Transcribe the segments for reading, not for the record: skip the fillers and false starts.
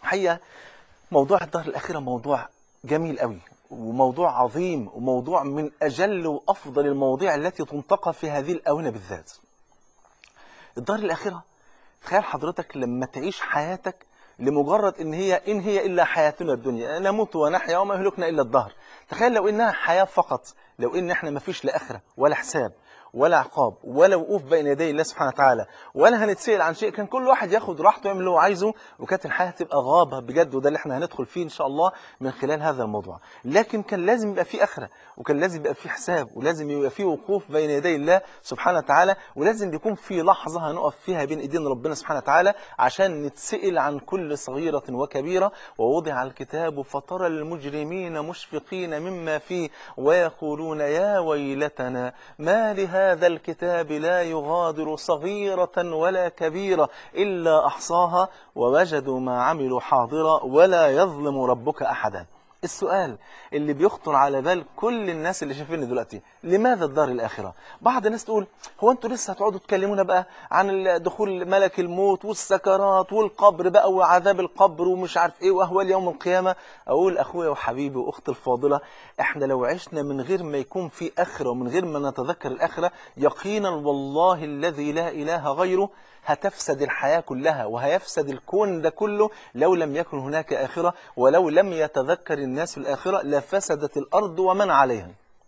حقيقة موضوع الدار الآخرة موضوع جميل قوي، وموضوع عظيم، وموضوع من أجل وأفضل المواضيع التي تنتقى في هذه الآونة بالذات. الدار الآخرة، تخيل حضرتك لما تعيش حياتك لمجرد إن هي إلا حياتنا الدنيا، نموت ونحيا وما يهلكنا إلا الدهر. تخيل لو إنها حياة فقط، لو إن إحنا ما فيش لا آخرة ولا حساب ولا عقاب ولا وقوف بين يدي الله سبحانه وتعالى، ولا هنتسأل عن شيء، كان كل واحد ياخد راحته ويعمل اللي هو عايزه، وكانت الحياة تبقى غابة بجد. وده اللي احنا هندخل فيه إن شاء الله من خلال هذا الموضوع. لكن كان لازم يبقى فيه آخرة، وكان لازم يبقى فيه حساب، ولازم يبقى فيه وقوف بين يدي الله سبحانه وتعالى، ولازم يكون في لحظة هنقف فيها بين ايدين ربنا سبحانه وتعالى عشان نتسأل عن كل صغيرة وكبيرة. ووضع الكتاب فترى المجرمين مشفقين مما فيه ويقولون يا ويلتنا ما لهذا الكتاب لا يغادر صغيرة ولا كبيرة إلا أحصاها ووجدوا ما عملوا حاضرا ولا يظلم ربك أحدا. السؤال اللي بيخطر على بال كل الناس اللي شايفيني دلوقتي، لماذا الدار الآخرة؟ بعض الناس تقول هو انتوا لسه هتقعدوا تكلمونا بقى عن دخول ملك الموت والسكرات والقبر بقى وعذاب القبر ومش عارف ايه واهوال يوم القيامة. اقول اخويا وحبيبي واختي الفاضلة، احنا لو عشنا من غير ما يكون في آخرة ومن غير ما نتذكر الآخرة، يقينا والله الذي لا إله غيره هتفسد الحياة كلها وهيفسد الكون ده كله لو لم يكن هناك آخرة، ولو لم يتذكر الناس الآخرة لفسدت الأرض ومن عليها.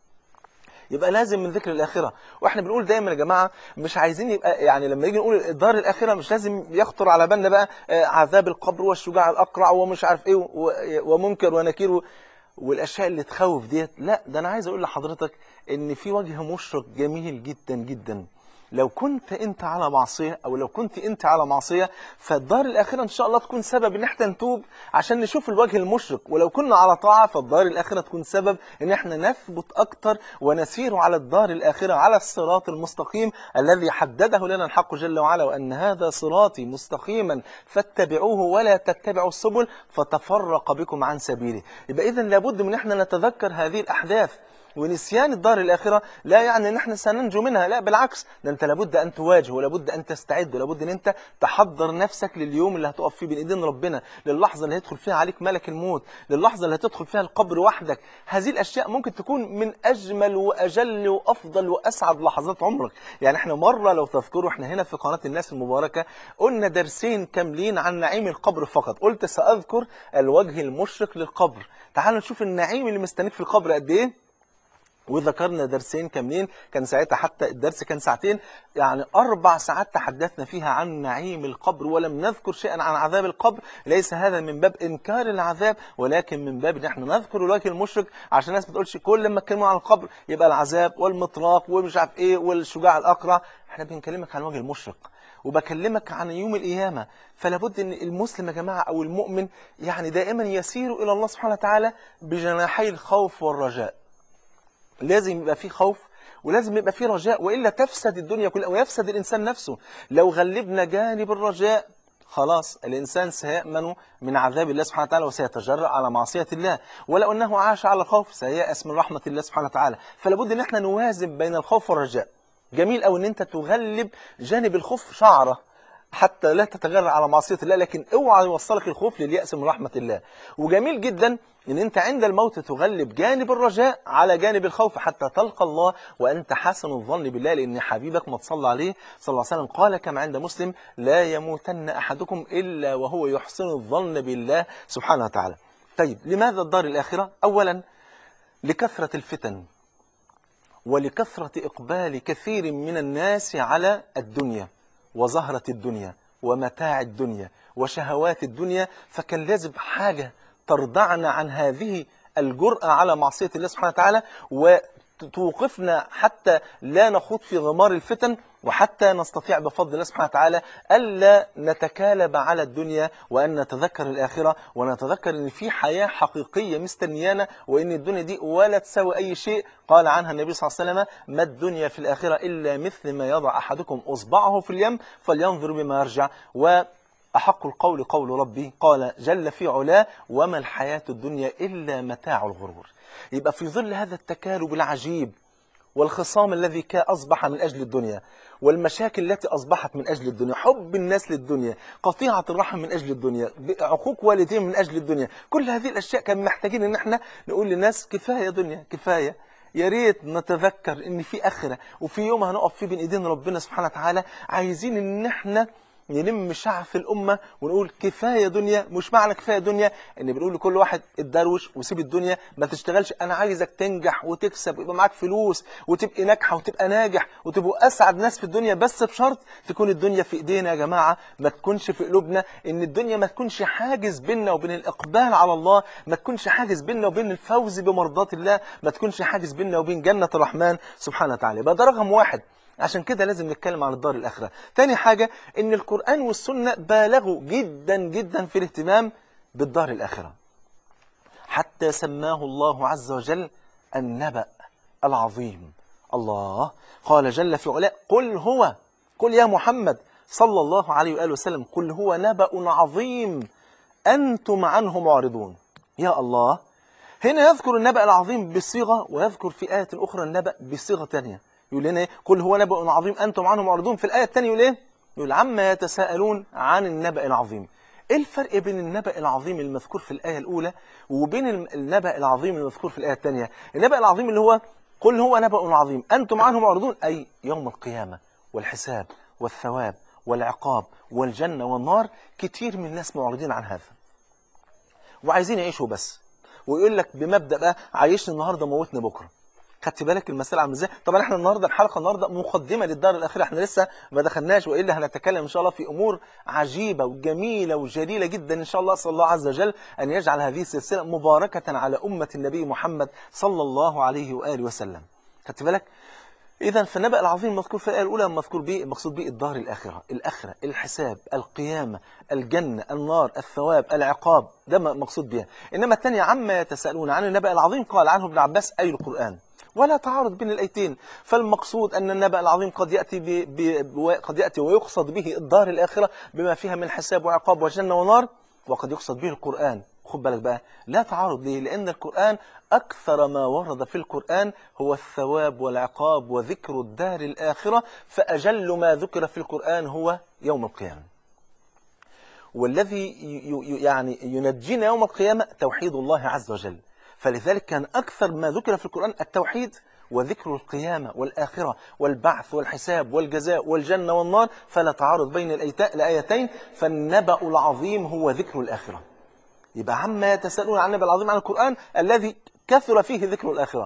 يبقى لازم من ذكر الآخرة. واحنا بنقول دايما يا جماعة مش عايزين يبقى يعني لما يجي نقول الدار الآخرة مش لازم يخطر على بالنا بقى عذاب القبر والشجاع الأقرع ومش عارف ايه ومنكر ونكير والاشياء اللي تخوف ديت. لا، ده انا عايز اقول لحضرتك ان في وجه مشرق جميل جدا جدا. لو كنت انت على معصية او لو كنت انت على معصية، فالدار الاخرة ان شاء الله تكون سبب ان احنا نتوب عشان نشوف الوجه المشرق. ولو كنا على طاعة، فالدار الاخرة تكون سبب ان احنا نثبت اكتر ونسير على الدار الاخرة على الصراط المستقيم الذي حدده لنا الحق جل وعلا، وان هذا صراطي مستقيما فاتبعوه ولا تتبعوا السبل فتفرق بكم عن سبيله. يبقى اذا لابد من احنا نتذكر هذه الاحداث. ونسيان الدار الآخرة لا يعني ان احنا سننجو منها، لا بالعكس، ده انت لابد ان تواجه ولابد ان تستعد ولابد ان انت تحضر نفسك لليوم اللي هتقف فيه بين ايدين ربنا، للحظة اللي هيدخل فيها عليك ملك الموت، للحظة اللي هتدخل فيها القبر وحدك. هذه الاشياء ممكن تكون من اجمل واجل وافضل واسعد لحظات عمرك. يعني احنا مرة لو تذكروا احنا هنا في قناة الناس المباركة قلنا درسين كاملين عن نعيم القبر فقط. قلت سأذكر الوجه المشرق للقبر، تعالوا نشوف النعيم اللي مستنيك في القبر قد ايه. وذكرنا درسين كاملين، كان ساعتها حتى الدرس كان ساعتين، يعني 4 ساعات تحدثنا فيها عن نعيم القبر ولم نذكر شيئا عن عذاب القبر. ليس هذا من باب إنكار العذاب، ولكن من باب ان احنا نذكر الوجه المشرق، عشان الناس ما تقولش كل ما اتكلموا عن القبر يبقى العذاب والمطراق ومش عارف ايه والشجاع الأقرع. احنا بنكلمك عن الوجه المشرق وبكلمك عن يوم القيامة. فلا بد ان المسلم يا جماعة او المؤمن يعني دائما يسير الى الله سبحانه وتعالى بجناحي الخوف والرجاء. لازم يبقى فيه خوف ولازم يبقى فيه رجاء، وإلا تفسد الدنيا كلها ويفسد الإنسان نفسه. لو غلبنا جانب الرجاء خلاص الإنسان سيأمن من عذاب الله سبحانه وتعالى وسيتجرأ على معصية الله، ولو أنه عاش على خوف سييأس من رحمة الله سبحانه وتعالى. فلا بد ان احنا نوازن بين الخوف والرجاء. جميل أو ان انت تغلب جانب الخوف شعرة حتى لا تتجرأ على معصية الله، لكن اوعى يوصلك الخوف لليأس من رحمة الله. وجميل جدا ان انت عند الموت تغلب جانب الرجاء على جانب الخوف حتى تلقى الله وانت حسن الظن بالله، لان حبيبك ما تصلى عليه صلى الله عليه وسلم قال كما عند مسلم لا يموتن احدكم الا وهو يحسن الظن بالله سبحانه وتعالى. طيب لماذا الدار الآخرة؟ اولا لكثرة الفتن ولكثرة إقبال كثير من الناس على الدنيا وزهرة الدنيا ومتاع الدنيا وشهوات الدنيا، فكان لازم حاجة تردعنا عن هذه الجرأة على معصية الله سبحانه وتعالى وتوقفنا حتى لا نخوض في غمار الفتن، وحتى نستطيع بفضل الله سبحانه وتعالى ألا نتكالب على الدنيا، وأن نتذكر الآخرة ونتذكر أن في حياة حقيقية مستنيانا، وأن الدنيا دي ولا تساوي أي شيء. قال عنها النبي صلى الله عليه وسلم ما الدنيا في الآخرة إلا مثل ما يضع أحدكم أصبعه في اليم فلينظر بما يرجع. وأحق القول قول ربي قال جل في علاه وما الحياة الدنيا إلا متاع الغرور. يبقى في ظل هذا التكالب العجيب والخصام الذي أصبح من أجل الدنيا، والمشاكل التي أصبحت من أجل الدنيا، حب الناس للدنيا، قطيعة الرحم من أجل الدنيا، عقوق والدين من أجل الدنيا، كل هذه الأشياء كان محتاجين إن احنا نقول للناس كفاية دنيا، كفاية. يا ريت نتذكر إن في آخرة وفي يوم هنقف فيه بين إيدين ربنا سبحانه وتعالى. عايزين إن احنا نلم شعف الأمة ونقول كفاية دنيا. مش معنى كفاية دنيا إن بنقول لكل واحد اتدروش وسيب الدنيا ما تشتغلش، أنا عايزك تنجح وتكسب ويبقى معاك فلوس وتبقى ناجحة وتبقى ناجح وتبقوا أسعد ناس في الدنيا، بس بشرط تكون الدنيا في إيدينا يا جماعة، ما تكونش في قلوبنا. إن الدنيا ما تكونش حاجز بيننا وبين الإقبال على الله، ما تكونش حاجز بيننا وبين الفوز بمرضات الله، ما تكونش حاجز بيننا وبين جنة الرحمن سبحانه وتعالى. يبقى ده رقم واحد. عشان كده لازم نتكلم عن الدار الآخرة. تاني حاجة إن القرآن والسنة بالغوا جدا جدا في الاهتمام بالدار الآخرة، حتى سماه الله عز وجل النبأ العظيم. الله قال جل في علاه قل يا محمد صلى الله عليه وآله وسلم قل هو نبأ عظيم أنتم عنه معرضون. يا الله، هنا يذكر النبأ العظيم بصيغة، ويذكر في آية أخرى النبأ بصيغة تانية. يقول لنا قل هو نبأ عظيم أنتم عنه معرضون. في الآية الثانية يقول إيه؟ يقول عما يتساءلون عن النبأ العظيم. إيه الفرق بين النبأ العظيم المذكور في الآية الأولى وبين النبأ العظيم المذكور في الآية الثانية؟ النبأ العظيم اللي هو قل هو نبأ عظيم أنتم عنه معرضون، أي يوم القيامة والحساب والثواب والعقاب والجنة والنار. كتير من الناس معرضين عن هذا وعايزين يعيشوا بس، ويقول لك بمبدأ بقى عايشني النهارده موتني بكره. خدت بالك المسألة عامله ازاي؟ طبعا احنا النهارده الحلقة النهارده مقدمة للدار الآخرة، احنا لسه ما دخلناش، والا هنتكلم ان شاء الله في امور عجيبة وجميلة وجليلة جدا ان شاء الله. اسال الله عز وجل ان يجعل هذه السلسلة مباركة على أمة النبي محمد صلى الله عليه وآله وسلم. خدت بالك؟ إذا فالنبأ العظيم المذكور في الآية الأولى مقصود به الدار الآخرة، الآخرة، الحساب، القيامة، الجنة، النار، الثواب، العقاب، ده مقصود بها. إنما الثانية عما يتساءلون عن النبأ العظيم قال عنه ابن عباس أي القرآن، ولا تعارض بين الآيتين. فالمقصود أن النبأ العظيم قد يأتي ويقصد به الدار الآخرة بما فيها من حساب وعقاب وجنة ونار، وقد يقصد به القرآن. خد بالك بقى، لا تعارض. ليه؟ لأن القرآن أكثر ما ورد في القرآن هو الثواب والعقاب وذكر الدار الآخرة، فأجل ما ذكر في القرآن هو يوم القيامة. والذي يعني ينجينا يوم القيامة توحيد الله عز وجل. فلذلك كان أكثر ما ذكر في القرآن التوحيد وذكر القيامة والآخرة والبعث والحساب والجزاء والجنة والنار، فلا تعارض بين الآيتين. فالنبأ العظيم هو ذكر الآخرة. يبقى عما يتساءلون عن النبأ العظيم عن القرآن الذي كثر فيه ذكر الآخرة.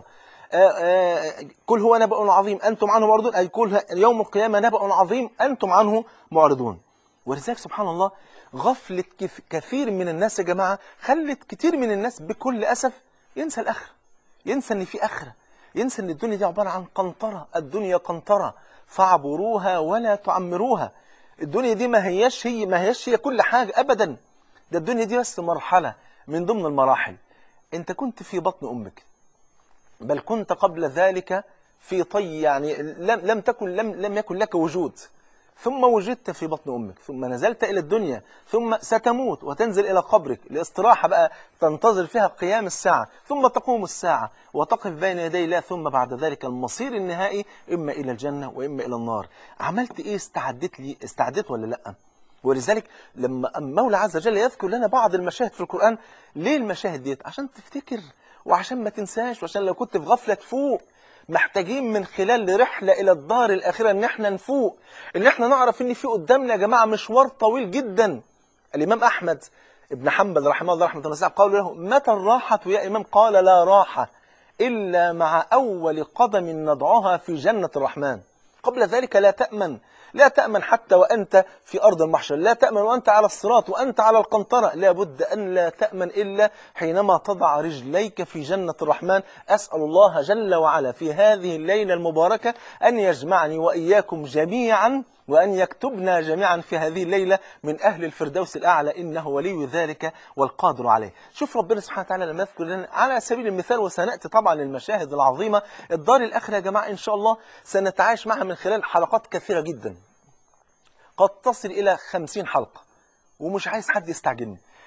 قل هو نبأ عظيم أنتم عنه معرضون، أي قل يوم القيامة نبأ عظيم أنتم عنه معرضون. ولذلك سبحان الله غفلة كثير من الناس يا جماعة خلت كثير من الناس بكل أسف ينسى الآخرة، ينسى أن في آخرة، ينسى أن الدنيا دي عبارة عن قنطرة. الدنيا قنطرة فاعبروها ولا تعمروها. الدنيا دي ما هيش هي كل حاجة أبدا. ده الدنيا دي بس مرحلة من ضمن المراحل. أنت كنت في بطن أمك، بل كنت قبل ذلك في طي، يعني لم يكن لك وجود، ثم وجدت في بطن أمك، ثم نزلت إلى الدنيا، ثم ستموت وتنزل إلى قبرك لاستراحة بقى تنتظر فيها قيام الساعة، ثم تقوم الساعة وتقف بين يدي الله، ثم بعد ذلك المصير النهائي إما إلى الجنة وإما إلى النار. عملت إيه؟ استعدت ولا لأ؟ ولذلك لما المولى عز وجل يذكر لنا بعض المشاهد في القرآن، ليه المشاهد ديت؟ عشان تفتكر وعشان ما تنساش، وعشان لو كنت في غفلة تفوق. محتاجين من خلال رحلة إلى الدار الآخرة إن احنا نفوق، إن احنا نعرف إن في قدامنا يا جماعة مشوار طويل جدا. الإمام أحمد ابن حنبل رحمه الله رحمة الله قالوا له متى الراحة يا إمام؟ قال لا راحة إلا مع أول قدم نضعها في جنة الرحمن. قبل ذلك لا تأمن حتى وأنت في أرض المحشر، لا تأمن وأنت على الصراط وأنت على القنطرة، لا بد أن لا تأمن إلا حينما تضع رجليك في جنة الرحمن. أسأل الله جل وعلا في هذه الليلة المباركة أن يجمعني وإياكم جميعا، وأن يكتبنا جميعا في هذه الليلة من أهل الفردوس الأعلى، إنه ولي ذلك والقادر عليه. شوف ربنا سبحانه وتعالى لما يذكر لنا على سبيل المثال، وسنأتي طبعا للمشاهد العظيمة الدار الآخرة يا جماعة إن شاء الله سنتعايش معها من خلال حلقات كثيرة جدا، قد تصل إلى 50 حلقة، ومش عايز حد يستعجلني.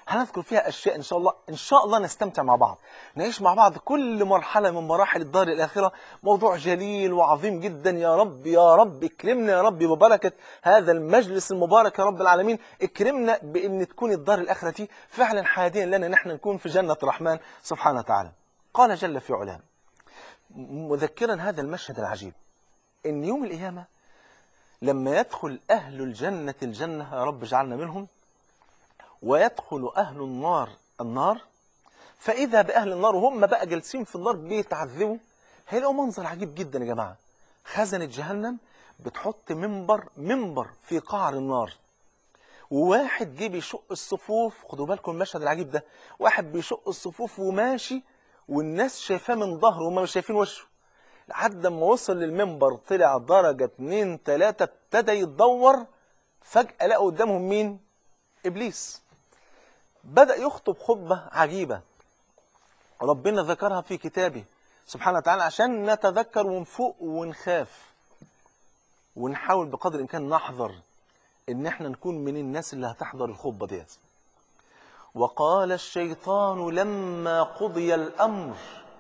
هنذكر فيها أشياء إن شاء الله، إن شاء الله نستمتع مع بعض، نعيش مع بعض كل مرحلة من مراحل الدار الآخرة. موضوع جليل وعظيم جدا. يا رب يا رب اكرمنا يا رب ببركة هذا المجلس المبارك يا رب العالمين. اكرمنا بأن تكون الدار الآخرة دي فعلا حاديا لنا نحن نكون في جنة الرحمن سبحانه وتعالى. قال جل في علاه مذكرا هذا المشهد العجيب، إن يوم القيامة لما يدخل أهل الجنة الجنة، يا رب اجعلنا منهم، ويدخل أهل النار النار، فإذا بأهل النار وهم بقى جالسين في النار بيتعذبوا، هيلاقوا منظر عجيب جدا يا جماعة. خزنة جهنم بتحط منبر في قعر النار، وواحد جه بيشق الصفوف. خدوا بالكم المشهد العجيب ده، واحد بيشق الصفوف وماشي والناس شايفاه من ظهره وهم مش شايفين وشه، لحد ما وصل للمنبر طلع درجة 2 3 ابتدى يتدور. فجأة لقوا قدامهم مين؟ إبليس. بدأ يخطب خطبة عجيبة ربنا ذكرها في كتابه سبحانه وتعالى عشان نتذكر ونفوق ونخاف ونحاول بقدر الإمكان نحذر إن احنا نكون من الناس اللي هتحضر الخطبة ديت. وقال الشيطان لما قضي الأمر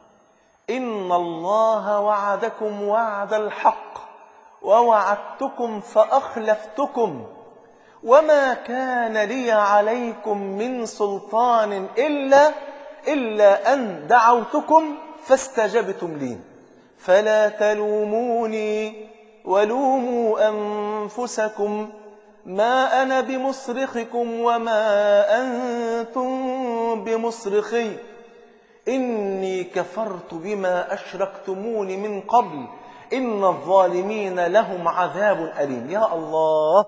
إن الله وعدكم وعد الحق ووعدتكم فأخلفتكم وما كان لي عليكم من سلطان إلا أن دعوتكم فاستجبتم لي فلا تلوموني ولوموا أنفسكم ما أنا بمصرخكم وما أنتم بمصرخي إني كفرت بما أشركتمون من قبل إن الظالمين لهم عذاب أليم. يا الله،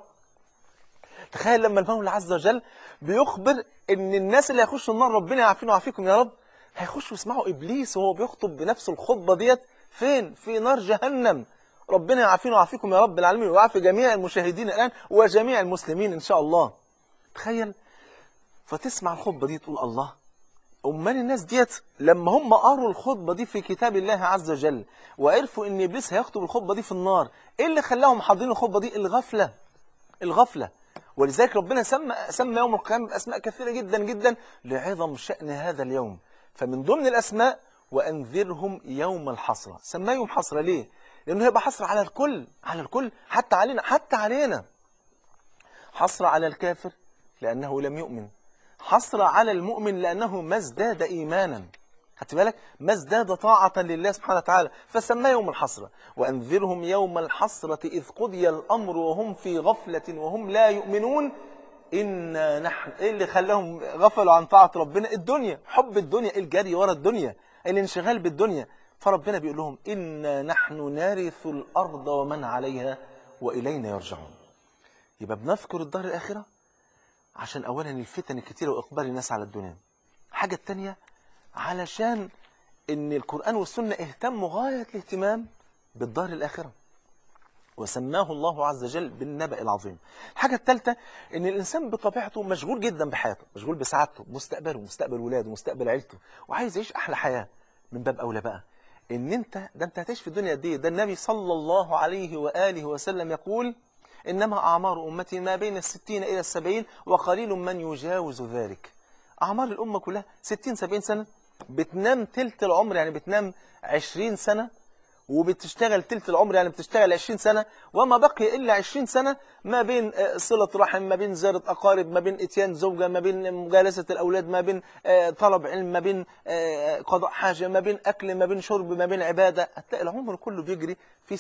تخيل لما المولى عز وجل بيخبر ان الناس اللي هيخشوا النار، ربنا يعافينا ويعافيكم يا رب، هيخشوا يسمعوا ابليس وهو بيخطب بنفس الخطبه ديت فين؟ في نار جهنم. ربنا يعافينا ويعافيكم يا رب العالمين، ويعافي جميع المشاهدين الان وجميع المسلمين ان شاء الله. تخيل فتسمع الخطبه دي تقول الله، امال الناس ديت لما هم قروا الخطبه دي في كتاب الله عز وجل وعرفوا ان ابليس هيخطب الخطبه دي في النار، ايه اللي خلاهم حاضرين الخطبه دي؟ الغفله. ولذلك ربنا سمى يوم القيامة بأسماء كثيرة جدا جدا لعظم شأن هذا اليوم. فمن ضمن الأسماء وأنذرهم يوم الحسرة. سماه يوم حسرة ليه؟ لأنه هيبقى حسرة على الكل، حتى علينا. حسرة على الكافر لأنه لم يؤمن، حسرة على المؤمن لأنه ما ازداد إيمانا، خدت بالك، ما ازداد طاعة لله سبحانه وتعالى، فسماه يوم الحسرة. وأنذرهم يوم الحسرة إذ قضي الأمر وهم في غفلة وهم لا يؤمنون إنا نحن. إيه اللي خلاهم غفلوا عن طاعة ربنا؟ الدنيا، حب الدنيا، الجري ورا الدنيا، الانشغال بالدنيا. فربنا بيقول لهم إنا نحن نرث الأرض ومن عليها وإلينا يرجعون. يبقى بنذكر الدار الآخرة عشان أولا الفتن الكتيرة وإقبال الناس على الدنيا. الحاجة التانية علشان ان القرآن والسنة اهتموا غاية الاهتمام بالدار الآخرة وسماه الله عز وجل بالنبأ العظيم. الحاجة الثالثة ان الانسان بطبيعته مشغول جدا بحياته، مشغول بسعادته، مستقبله، مستقبل ولاده، مستقبل عيلته، وعايز يعيش احلى حياة. من باب اولى بقى ان انت هتعيش في الدنيا قد ايه؟ ده النبي صلى الله عليه وآله وسلم يقول انما اعمار امتي ما بين 60 الى 70 وقليل من يجاوز ذلك. اعمار الامة كلها 60 70 سنة، بتنام تلت العمر يعني بتنام 20 سنة، وبتشتغل تلت العمر يعني بتشتغل 20 سنة، وما بقي إلا 20 سنة ما بين صلة رحم، ما بين زيارة أقارب، ما بين إتيان زوجة، ما بين مجالسة الأولاد، ما بين طلب علم، ما بين قضاء حاجة، ما بين أكل، ما بين شرب، ما بين عبادة. هتلاقي العمر كله بيجري في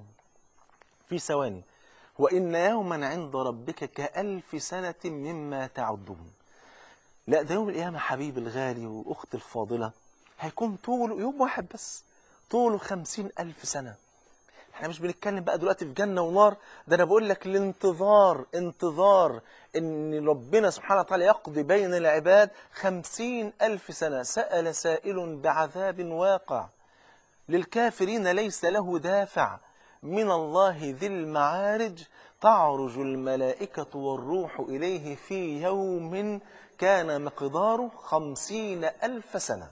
ثواني. وإن يوما عند ربك كألف سنة مما تعدون. لا، ده يوم القيامة حبيبي الغالي وأختي الفاضلة هيكون طوله يوم واحد بس، طوله 50,000 سنة. احنا مش بنتكلم بقى دلوقتي في جنة ونار، ده أنا بقول لك انتظار إن ربنا سبحانه وتعالى يقضي بين العباد 50,000 سنة. سأل سائل بعذاب واقع للكافرين ليس له دافع من الله ذي المعارج تعرج الملائكة والروح إليه في يوم كان مقداره 50,000 سنة.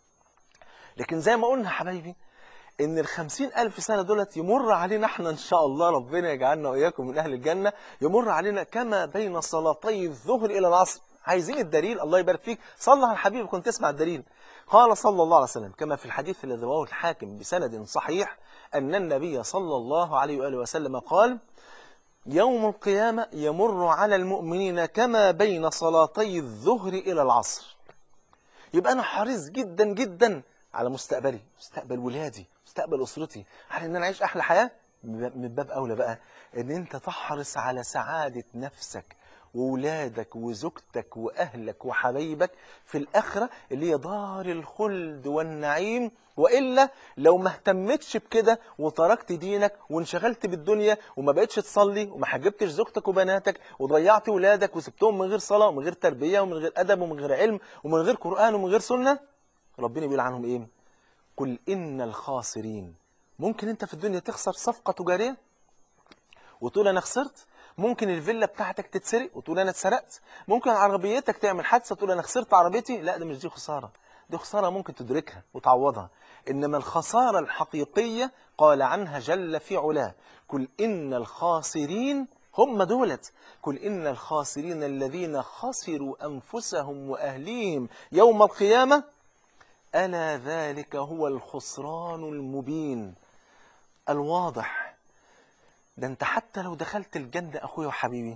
لكن زي ما قلنا حبايبي إن 50,000 سنة دولت يمر علينا احنا إن شاء الله، ربنا يجعلنا وإياكم من أهل الجنة، يمر علينا كما بين صلاتي الظهر إلى العصر. عايزين الدليل. الله يبارك فيك، صلى على الحبيب كنت تسمع الدليل. قال صلى الله عليه وسلم كما في الحديث الذي رواه الحاكم بسند صحيح أن النبي صلى الله عليه وآله وسلم قال: يوم القيامة يمر على المؤمنين كما بين صلاتي الظهر إلى العصر. يبقى أنا حريص جدا جدا على مستقبلي، مستقبل ولادي، مستقبل أسرتي، على أن أنا أعيش أحلى حياة. من باب أولى بقى أن أنت تحرص على سعادة نفسك وولادك وزوجتك وأهلك وحبايبك في الآخرة اللي هي دار الخلد والنعيم. وإلا لو ما اهتمتش بكده وتركت دينك وانشغلت بالدنيا وما بقتش تصلي وما حجبتش زوجتك وبناتك وضيعت ولادك وسبتهم من غير صلاة ومن غير تربية ومن غير أدب ومن غير علم ومن غير قرآن ومن غير سنة، ربنا بيقول عنهم إيه؟ قل إن الخاسرين. ممكن أنت في الدنيا تخسر صفقة تجارية وتقول أنا خسرت. ممكن الفيلا بتاعتك تتسرق وتقول أنا اتسرقت. ممكن عربيتك تعمل حادثة تقول أنا خسرت عربيتي. لا، ده مش دي خسارة، دي خسارة ممكن تدركها وتعوضها. إنما الخسارة الحقيقية قال عنها جل في علاه: قل إن الخاسرين هم دولت. قل إن الخاسرين الذين خسروا أنفسهم وأهليهم يوم القيامة ألا ذلك هو الخسران المبين الواضح. ده انت حتى لو دخلت الجنة أخويا وحبيبي،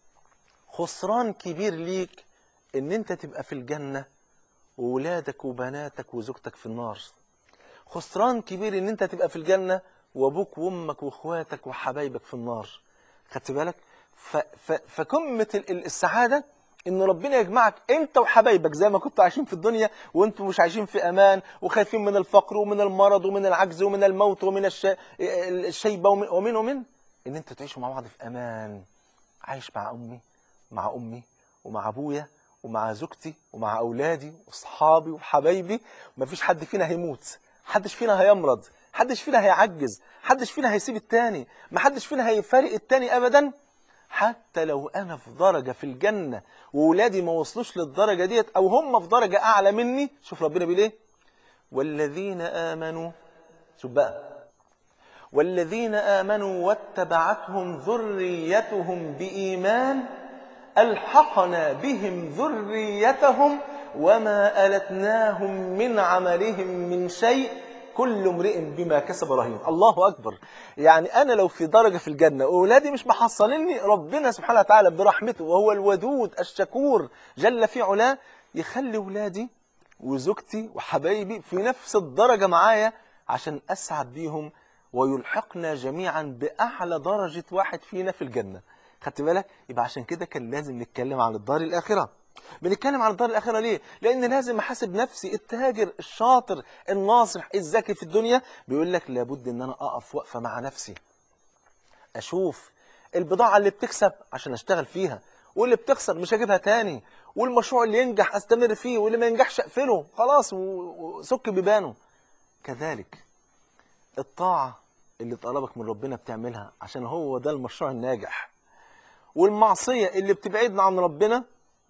خسران كبير ليك ان انت تبقى في الجنة وولادك وبناتك وزوجتك في النار. خسران كبير ان انت تبقى في الجنة وابوك وامك واخواتك وحبايبك في النار. خدت بالك؟ فقمة السعادة ان ربنا يجمعك انت وحبايبك زي ما كنتوا عايشين في الدنيا وانتوا مش عايشين في امان وخايفين من الفقر ومن المرض ومن العجز ومن الموت ومن الشيبة ومن ان انتوا تعيشوا مع بعض في امان. عايش مع امي ومع ابويا ومع زوجتي ومع اولادي واصحابي وحبايبي. مفيش حد فينا هيموت، محدش فينا هيمرض، محدش فينا هيعجز، محدش فينا هيسيب التاني، محدش فينا هيفارق التاني ابدا. حتى لو انا في درجة في الجنة وولادي ما وصلوش للدرجة ديت او هم في درجة اعلى مني، شوف ربنا بيقول ايه: والذين امنوا، شوف بقى، والذين آمنوا واتبعتهم ذريتهم بإيمان ألحقنا بهم ذريتهم وما ألتناهم من عملهم من شيء كل امرئ بما كسب رهين. الله أكبر. يعني أنا لو في درجة في الجنة وأولادي مش محصليني، ربنا سبحانه وتعالى برحمته وهو الودود الشكور جل في علاه يخلي أولادي وزوجتي وحبايبي في نفس الدرجة معايا عشان أسعد بيهم ويلحقنا جميعا بأعلى درجة واحد فينا في الجنة. خدت بالك؟ يبقى عشان كده كان لازم نتكلم عن الدار الآخرة. بنتكلم عن الدار الآخرة ليه؟ لأن لازم أحاسب نفسي. التاجر الشاطر الناصح الذكي في الدنيا بيقول لك لابد إن أنا أقف وقفة مع نفسي، أشوف البضاعة اللي بتكسب عشان أشتغل فيها، واللي بتخسر مش هجيبها تاني، والمشروع اللي ينجح أستمر فيه، واللي ما ينجحش أقفله خلاص وسك بيبانه. كذلك الطاعة اللي طلبك من ربنا بتعملها عشان هو ده المشروع الناجح، والمعصية اللي بتبعدنا عن ربنا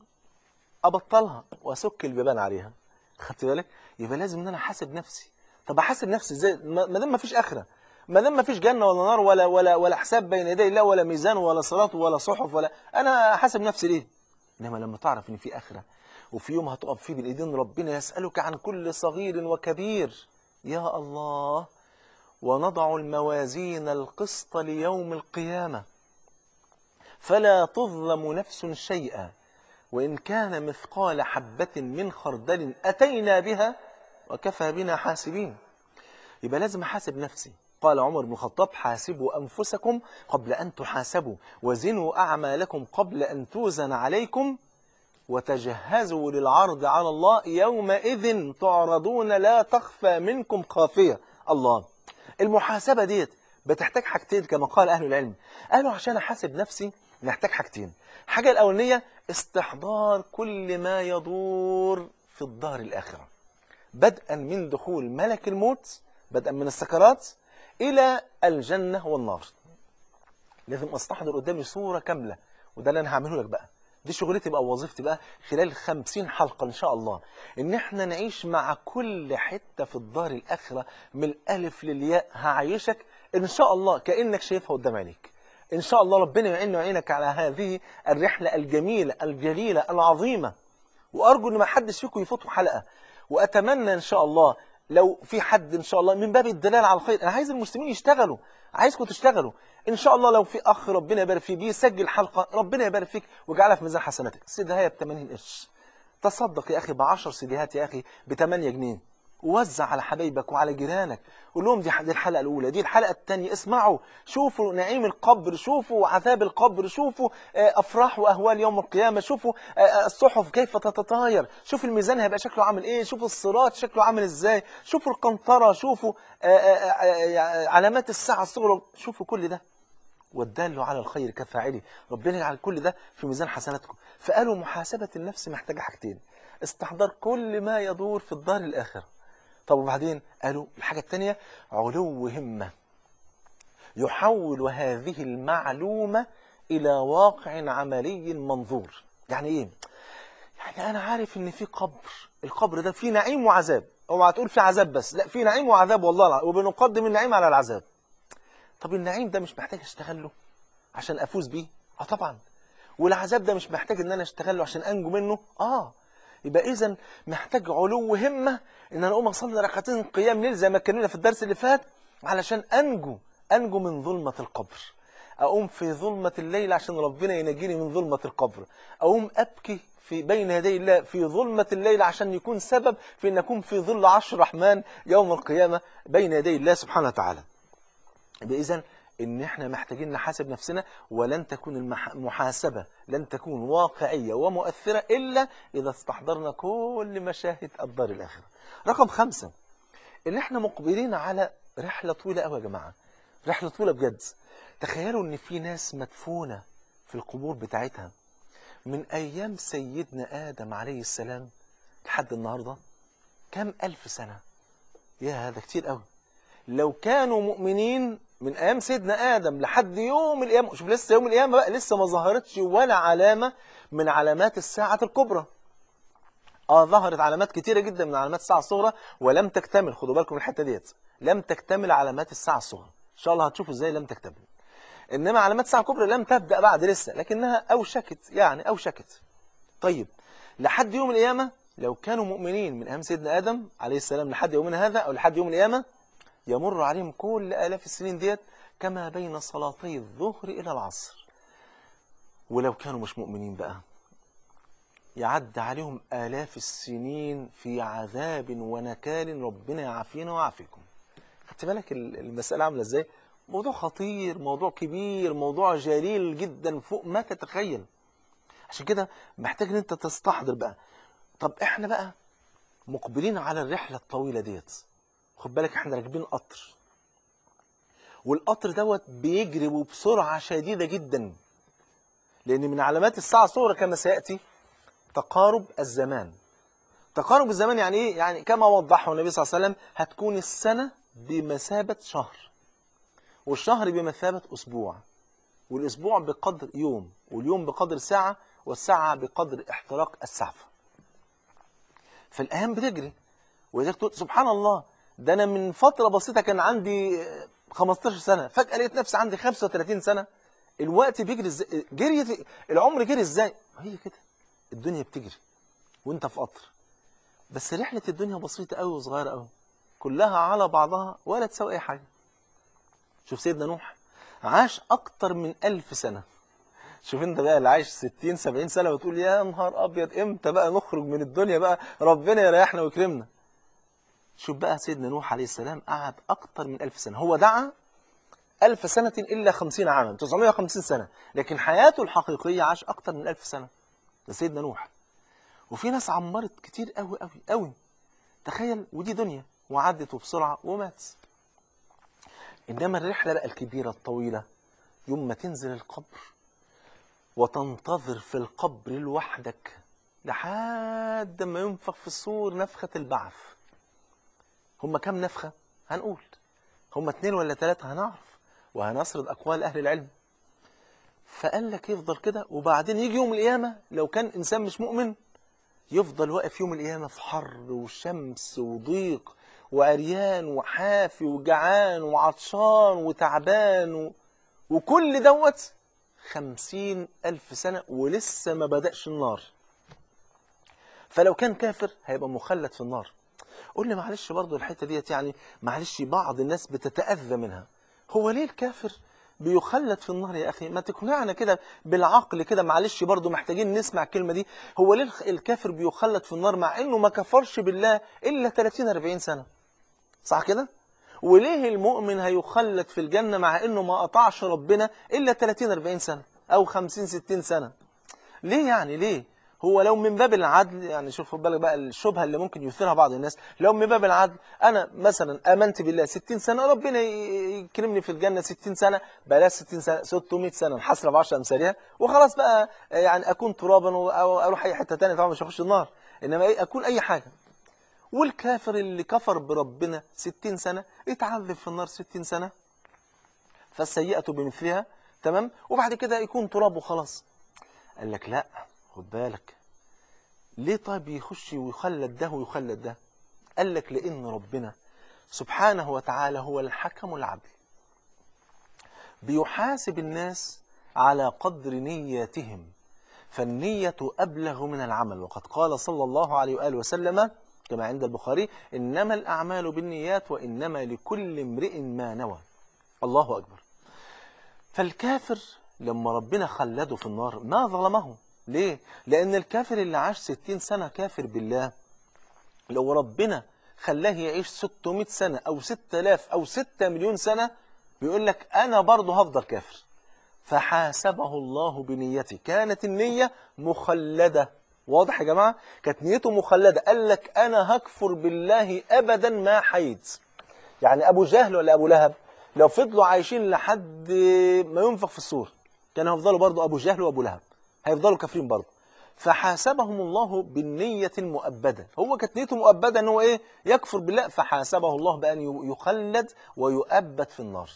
أبطلها وأسك البيبان عليها. خدت بالك؟ يبقى لازم إن أنا أحاسب نفسي. طب أحاسب نفسي إزاي؟ ما دام ما فيش آخرة، ما دام ما فيش جنة ولا نار ولا حساب بين يدي الله ولا ميزان ولا صلاة ولا صحف ولا، أنا أحاسب نفسي ليه؟ إنما لما تعرف إن في آخرة وفي يوم هتقف فيه بالإيدين ربنا يسألك عن كل صغير وكبير. يا الله، ونضع الموازين القسط ليوم القيامة فلا تظلم نفس شيئا وإن كان مثقال حبة من خردل أتينا بها وكفى بنا حاسبين. يبقى لازم أحاسب نفسي. قال عمر بن الخطاب: حاسبوا أنفسكم قبل أن تحاسبوا وزنوا أعمالكم قبل أن توزن عليكم وتجهزوا للعرض على الله يومئذ تعرضون لا تخفى منكم خافية. الله، المحاسبة ديت بتحتاج حاجتين كما قال أهل العلم. قالوا عشان أحاسب نفسي نحتاج حاجتين. الحاجة الأولانية استحضار كل ما يدور في الدار الآخرة، بدءا من دخول ملك الموت، بدءا من السكرات إلى الجنة والنار. لازم أستحضر قدامي صورة كاملة، وده اللي أنا هعمله لك بقى. دي شغلتي بقى ووظيفتي بقى خلال 50 حلقة إن شاء الله، إن إحنا نعيش مع كل حتة في الدار الآخرة من الألف للياء. هعيشك إن شاء الله كأنك شايفها قدام عينيك. إن شاء الله ربنا يعين ويعينك على هذه الرحلة الجميلة الجليلة العظيمة. وأرجو إن ما حدش فيكم يفوته حلقة. وأتمنى إن شاء الله لو في حد إن شاء الله من باب الدلال على الخير، أنا عايز المسلمين يشتغلوا، عايزكم تشتغلوا إن شاء الله. لو في أخ ربنا يبارك فيه بيسجل حلقة، ربنا يبارك فيك ويجعلها في ميزان حسناتك. السيدة هي ب80 قرش، تصدق يا أخي ب10 سيديهات يا أخي ب8 جنيه، ووزع على حبايبك وعلى جيرانك. قول لهم دي الحلقة الأولى، دي الحلقة الثانية، اسمعوا، شوفوا نعيم القبر، شوفوا عذاب القبر، شوفوا أفراح وأهوال يوم القيامة، شوفوا الصحف كيف تتطاير، شوفوا الميزان هيبقى شكله عامل إيه، شوفوا الصراط شكله عامل إزاي، شوفوا القنطرة، شوفوا علامات الساعة الصغرى، شوفوا كل ده. والدال على الخير كفاعله، ربنا يجعل كل ده في ميزان حسناتكم. فقالوا محاسبة النفس محتاجة حاجتين: استحضار كل ما يدور في الدار الآخرة. طب وبعدين قالوا الحاجة الثانية: علو همة يحول هذه المعلومة إلى واقع عملي منظور. يعني إيه؟ يعني أنا عارف إن في قبر، القبر ده فيه نعيم وعذاب، اوعى تقول فيه عذاب بس، لا، فيه نعيم وعذاب والله، وبنقدم النعيم على العذاب. طب النعيم ده مش محتاج اشتغل له عشان افوز بيه؟ طبعا. والعذاب ده مش محتاج ان انا اشتغل له عشان انجو منه؟ يبقى اذا محتاج علو همه ان انا اقوم اصلي ركعتين قيام ليل زي ما اتكلمنا في الدرس اللي فات، علشان انجو من ظلمه القبر. اقوم في ظلمه الليل عشان ربنا ينجيني من ظلمه القبر. اقوم ابكي في بين يدي الله في ظلمه الليل عشان يكون سبب في ان اكون في ظل عرش الرحمن يوم القيامه بين يدي الله سبحانه وتعالى. إذن إن إحنا محتاجين نحاسب نفسنا، ولن تكون المحاسبة لن تكون واقعية ومؤثرة إلا إذا استحضرنا كل مشاهد الدار الآخرة. رقم 5: إن إحنا مقبلين على رحلة طويلة أوي يا جماعة، رحلة طويلة بجد. تخيلوا إن في ناس مدفونة في القبور بتاعتها من أيام سيدنا آدم عليه السلام لحد النهاردة. كم ألف سنة؟ يا هذا كتير أوي. لو كانوا مؤمنين من ايام سيدنا ادم لحد يوم القيامه، شوف لسه يوم القيامه بقى لسه ما ظهرتش ولا علامه من علامات الساعه الكبرى. ظهرت علامات كتيره جدا من علامات الساعه الصغرى ولم تكتمل. خدوا بالكم من الحته ديت، لم تكتمل علامات الساعه الصغرى. ان شاء الله هتشوفوا ازاي لم تكتمل. انما علامات الساعه الكبرى لم تبدا بعد لسه، لكنها اوشكت، يعني اوشكت. طيب لحد يوم القيامه لو كانوا مؤمنين من ايام سيدنا ادم عليه السلام لحد يومنا هذا او لحد يوم القيامه، يمر عليهم كل آلاف السنين ديت كما بين صلاتي الظهر إلى العصر. ولو كانوا مش مؤمنين بقى يعد عليهم آلاف السنين في عذاب ونكال، ربنا يعافينا ويعافيكم. خدت بالك المسألة عاملة ازاي؟ موضوع خطير، موضوع كبير، موضوع جليل جدا فوق ما تتخيل. عشان كده محتاج ان انت تستحضر بقى. طب احنا بقى مقبلين على الرحلة الطويلة ديت. خد بالك احنا راكبين قطر، والقطر دوت بيجري وبسرعة شديدة جدا، لأن من علامات الساعة الصغرى كما سيأتي تقارب الزمان. تقارب الزمان يعني إيه؟ يعني كما وضحه النبي صلى الله عليه وسلم هتكون السنة بمثابة شهر، والشهر بمثابة أسبوع، والأسبوع بقدر يوم، واليوم بقدر ساعة، والساعة بقدر احتراق السعفة. فالأيام بتجري، ولذلك تقول سبحان الله، ده أنا من فترة بسيطة كان عندي 15 سنة، فجأة لقيت نفسي عندي 35 سنة. الوقت بيجري ازاي؟ العمر جري ازاي؟ هي كده الدنيا بتجري وانت في قطر، بس رحلة الدنيا بسيطة قوي وصغيرة قوي، كلها على بعضها ولا تساوي اي حاجة. شوف سيدنا نوح عاش اكتر من 1000 سنة. شوف انت بقى اللي عايش 60 70 سنة وتقول يا نهار ابيض امتى بقى نخرج من الدنيا بقى، ربنا يريحنا ويكرمنا. شوف بقى سيدنا نوح عليه السلام قعد اكتر من 1000 سنة. هو دعا 1000 سنة إلا 50 عاما، 950 سنة، لكن حياته الحقيقية عاش أكتر من 1000 سنة. ده سيدنا نوح. وفي ناس عمرت كتير قوي قوي قوي، تخيل، ودي دنيا وعدت وبسرعة ومات. إنما الرحلة بقى الكبيرة الطويلة، يوم ما تنزل القبر وتنتظر في القبر لوحدك لحد ما ينفخ في الصور نفخة البعث. هم كم نفخة؟ هنقول هم 2 ولا 3 هنعرف، وهنسرد أقوال أهل العلم. فقال لك يفضل كده، وبعدين يجي يوم القيامة لو كان إنسان مش مؤمن يفضل واقف يوم القيامة في حر وشمس وضيق وعريان وحافي وجعان وعطشان وتعبان وكل دوت 50,000 سنة ولسه ما بدأش النار. فلو كان كافر هيبقى مخلد في النار. قول لي معلش برضو الحتة ديت يعني معلش بعض الناس بتتأذى منها. هو ليه الكافر بيخلد في النار يا أخي؟ ما تقنعنا كده بالعقل كده، معلش برضو محتاجين نسمع الكلمة دي. هو ليه الكافر بيخلد في النار مع إنه ما كفرش بالله إلا 30-40 سنة؟ صح كده؟ وليه المؤمن هيخلد في الجنة مع إنه ما قطعش ربنا إلا 30-40 سنة أو 50-60 سنة؟ ليه يعني ليه؟ هو لو من باب العدل، يعني شوف خد بالك بقى الشبهه اللي ممكن يثيرها بعض الناس، لو من باب العدل انا مثلا امنت بالله 60 سنه، ربنا يكرمني في الجنه 60 سنه، بلاش 60 سنه 600 سنه نحسرها ب 10 امثالها وخلاص بقى، يعني اكون ترابا او اروح اي حته ثانيه، طبعا مش هخش النار، انما ايه اكون اي حاجه. والكافر اللي كفر بربنا 60 سنه يتعذب في النار 60 سنه، فالسيئه بمثلها، تمام، وبعد كده يكون تراب وخلاص. قال لك لا، خد بالك، ليه طيب يخش ويخلد ده ويخلد ده؟ قال لك لأن ربنا سبحانه وتعالى هو الحكم العدل، بيحاسب الناس على قدر نياتهم، فالنية أبلغ من العمل. وقد قال صلى الله عليه وآله وسلم كما عند البخاري: إنما الأعمال بالنيات وإنما لكل امرئ ما نوى. الله أكبر. فالكافر لما ربنا خلده في النار ما ظلمه. ليه؟ لأن الكافر اللي عاش 60 سنة كافر بالله، لو ربنا خلاه يعيش 600 سنة أو 6000 أو 6 مليون سنة، بيقول لك أنا برضه هفضل كافر. فحاسبه الله بنيته، كانت النية مخلدة. واضح يا جماعة؟ كانت نيته مخلدة. قال لك أنا هكفر بالله أبدا ما حيت. يعني أبو جهل ولا أبو لهب لو فضلوا عايشين لحد ما ينفخ في الصور كانوا هيفضلوا برضه أبو جهل وأبو لهب، هيفضلوا كافرين برضه. فحاسبهم الله بالنية المؤبدة. هو كانت نيته مؤبدة ان هو ايه؟ يكفر بالله، فحاسبه الله بأن يخلد ويؤبد في النار.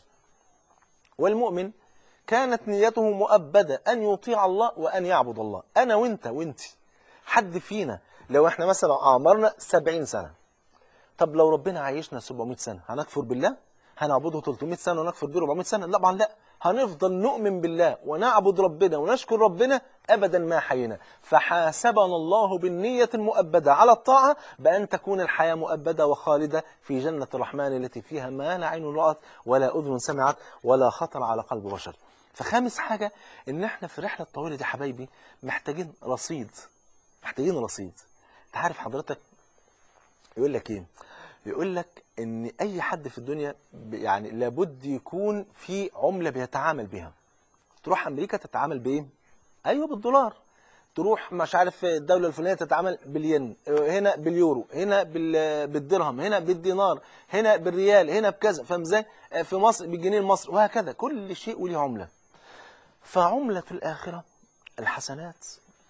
والمؤمن كانت نيته مؤبدة أن يطيع الله وأن يعبد الله. أنا وأنت وأنت، حد فينا لو احنا مثلا أعمرنا 70 سنة، طب لو ربنا عايشنا 700 سنة هنكفر بالله؟ هنعبده 300 سنة ونكفر بيه 400 سنة؟ طبعا لا، هنفضل نؤمن بالله ونعبد ربنا ونشكر ربنا أبدا ما حينا. فحاسبنا الله بالنية المؤبدة على الطاعة بأن تكون الحياة مؤبدة وخالدة في جنة الرحمن التي فيها ما لا عين رأت ولا أذن سمعت ولا خطر على قلب بشر. فخامس حاجة، إن احنا في الرحلة الطويلة دي حبايبي محتاجين رصيد، محتاجين رصيد. انت عارف حضرتك يقول لك ايه؟ يقول لك ان اي حد في الدنيا يعني لابد يكون في عملة بيتعامل بها. تروح امريكا تتعامل بايه؟ ايوه بالدولار. تروح مش عارف الدولة الفلانية تتعامل بالين، هنا باليورو، هنا بالدرهم، هنا بالدينار، هنا بالريال، هنا بكذا، فاهم ازاي؟ في مصر بالجنيه المصري، وهكذا. كل شيء وليه عملة. فعملة الآخرة الحسنات،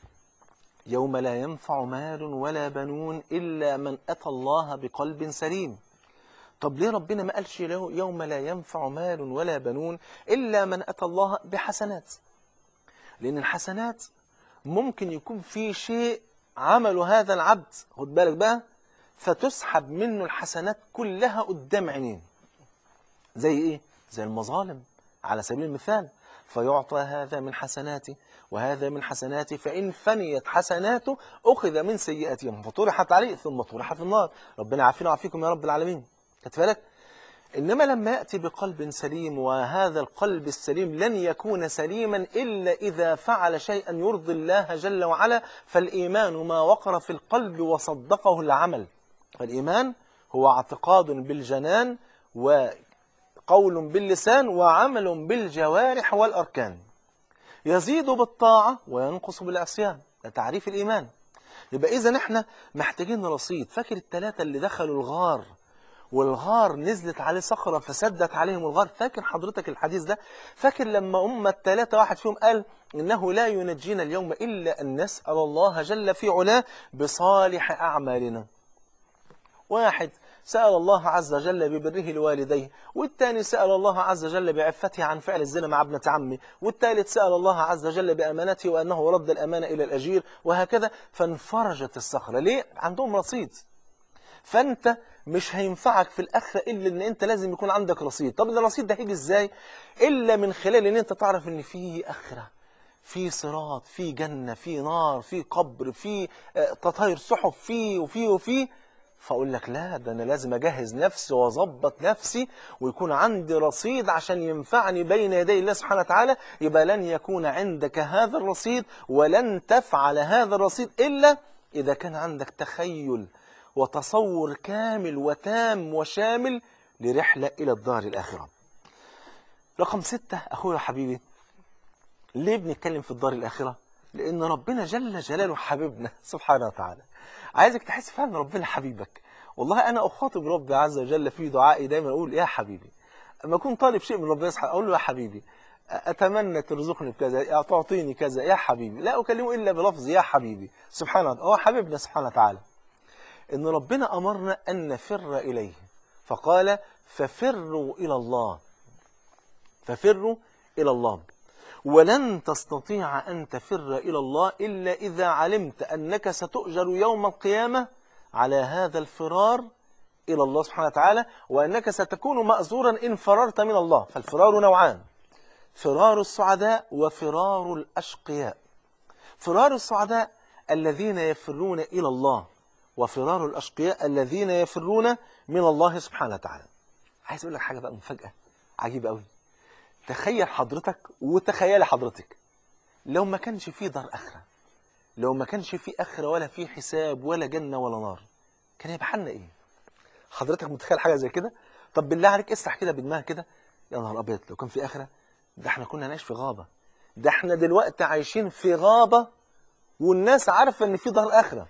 يوم لا ينفع مال ولا بنون إلا من أتى الله بقلب سليم. طب ليه ربنا ما قالش له يوم لا ينفع مال ولا بنون إلا من أتى الله بحسنات؟ لأن الحسنات ممكن يكون في شيء عمله هذا العبد، خد بالك بقى، فتسحب منه الحسنات كلها قدام عينين. زي إيه؟ زي المظالم على سبيل المثال، فيعطى هذا من حسناته وهذا من حسناته، فإن فنيت حسناته أخذ من سيئاتهم فطرحت عليه ثم طرح في النار. ربنا عافينا وعافيكم يا رب العالمين. خدت بالك؟ إنما لما يأتي بقلب سليم، وهذا القلب السليم لن يكون سليما إلا إذا فعل شيئا يرضي الله جل وعلا. فالإيمان ما وقر في القلب وصدقه العمل. فالإيمان هو اعتقاد بالجنان وقول باللسان وعمل بالجوارح والأركان، يزيد بالطاعة وينقص بالعصيان. ده تعريف الإيمان. يبقى إذا احنا محتاجين رصيد. فاكر الثلاثة اللي دخلوا الغار والغار نزلت عليه صخرة فسدت عليهم الغار؟ فاكر حضرتك الحديث ده؟ فاكر لما الثلاثة واحد فيهم قال إنه لا ينجينا اليوم إلا أن نسأل الله جل في علاه بصالح أعمالنا. واحد سأل الله عز وجل ببره لوالديه، والثاني سأل الله عز وجل بعفته عن فعل الزنا مع ابنة عمه، والثالث سأل الله عز وجل بأمانته وأنه رد الأمانة إلى الأجير، وهكذا. فانفرجت الصخرة. ليه؟ عندهم رصيد. فأنت مش هينفعك في الآخرة إلا إن أنت لازم يكون عندك رصيد. طب الرصيد ده هيجي إزاي؟ إلا من خلال إن أنت تعرف إن في آخرة، في صراط، في جنة، في نار، في قبر، في تطاير سحب، في. فأقول لك لا، ده أنا لازم أجهز نفسي وأظبط نفسي ويكون عندي رصيد عشان ينفعني بين يدي الله سبحانه وتعالى. يبقى لن يكون عندك هذا الرصيد ولن تفعل هذا الرصيد إلا إذا كان عندك تخيل وتصور كامل وتام وشامل لرحلة إلى الدار الآخرة. رقم 6 أخويا حبيبي، ليه بنتكلم في الدار الآخرة؟ لأن ربنا جل جلاله حبيبنا سبحانه وتعالى. عايزك تحس فعلا ربنا حبيبك. والله أنا أخاطب ربي عز وجل في دعائي دايما أقول يا حبيبي. أما أكون طالب شيء من ربنا سبحانه أقول له يا حبيبي أتمنى ترزقني بكذا، تعطيني كذا يا حبيبي. لا أكلمه إلا بلفظ يا حبيبي سبحانه وتعالى. هو حبيبنا سبحانه وتعالى. إن ربنا أمرنا أن نفر إليه، فقال ففروا إلى الله، ففروا إلى الله. ولن تستطيع أن تفر إلى الله إلا إذا علمت أنك ستؤجر يوم القيامة على هذا الفرار إلى الله سبحانه وتعالى، وأنك ستكون مأزورا إن فررت من الله. فالفرار نوعان: فرار السعداء وفرار الأشقياء. فرار السعداء الذين يفرون إلى الله، وفرار الأشقياء الذين يفرون من الله سبحانه وتعالى. عايز أقول لك حاجة بقى مفاجأة عجيبة قوي. تخيل حضرتك وتخيل حضرتك لو ما كانش فيه دار آخرة، لو ما كانش فيه آخرة ولا فيه حساب ولا جنة ولا نار، كان يبقى حالنا إيه؟ حضرتك متخيل حاجة زي كده؟ طب بالله عليك اسرح كده بدماغك كده، يا نهار أبيض لو كان في آخرة، ده احنا كنا نعيش في غابة. ده احنا دلوقتي عايشين في غابة والناس عارفة إن في دار آخرة.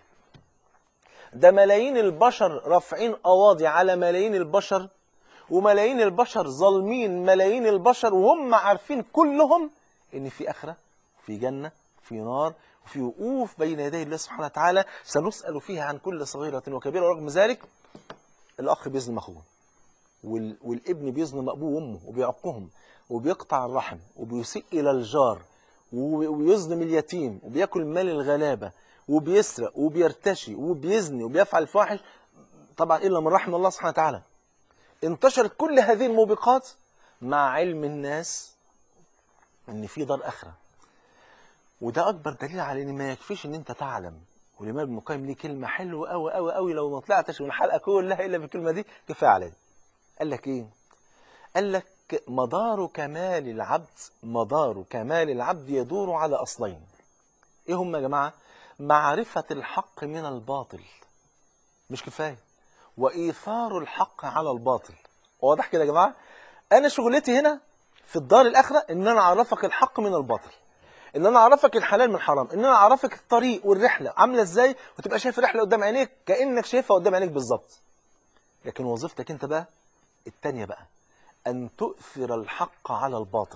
ده ملايين البشر رافعين قواضي على ملايين البشر، وملايين البشر ظالمين ملايين البشر، وهم عارفين كلهم ان في آخرة، في جنة، في نار، وفي وقوف بين يدي الله سبحانه وتعالى سنسأل فيها عن كل صغيرة وكبيرة. ورغم ذلك الأخ بيظلم أخوه، والابن بيظلم أبوه وأمه وبيعقهم وبيقطع الرحم وبيسيء إلى الجار ويظلم اليتيم وبيأكل مال الغلابة وبيسرق وبيرتشي وبيزني وبيفعل الفواحش، طبعا إلا من رحم الله سبحانه وتعالى. انتشرت كل هذه الموبقات مع علم الناس ان في دار آخرة. وده اكبر دليل على ان ما يكفيش ان انت تعلم. والامام ابن القيم ليه كلمه حلوه قوي قوي قوي، لو ما طلعتش من الحلقه كلها الا بالكلمه دي كفايه عليا. قال لك ايه؟ قال لك مدار كمال العبد، مدار كمال العبد يدور على اصلين. ايه هم يا جماعه؟ معرفه الحق من الباطل، مش كفايه، وإيثار الحق على الباطل. واضح كده يا جماعة؟ أنا شغلتي هنا في الدار الآخرة إن أنا أعرفك الحق من الباطل، إن أنا أعرفك الحلال من الحرام، إن أنا أعرفك الطريق والرحلة عاملة إزاي، وتبقى شايف الرحلة قدام عينيك كأنك شايفها قدام عينيك بالظبط. لكن وظيفتك أنت بقى التانية بقى أن تؤثر الحق على الباطل.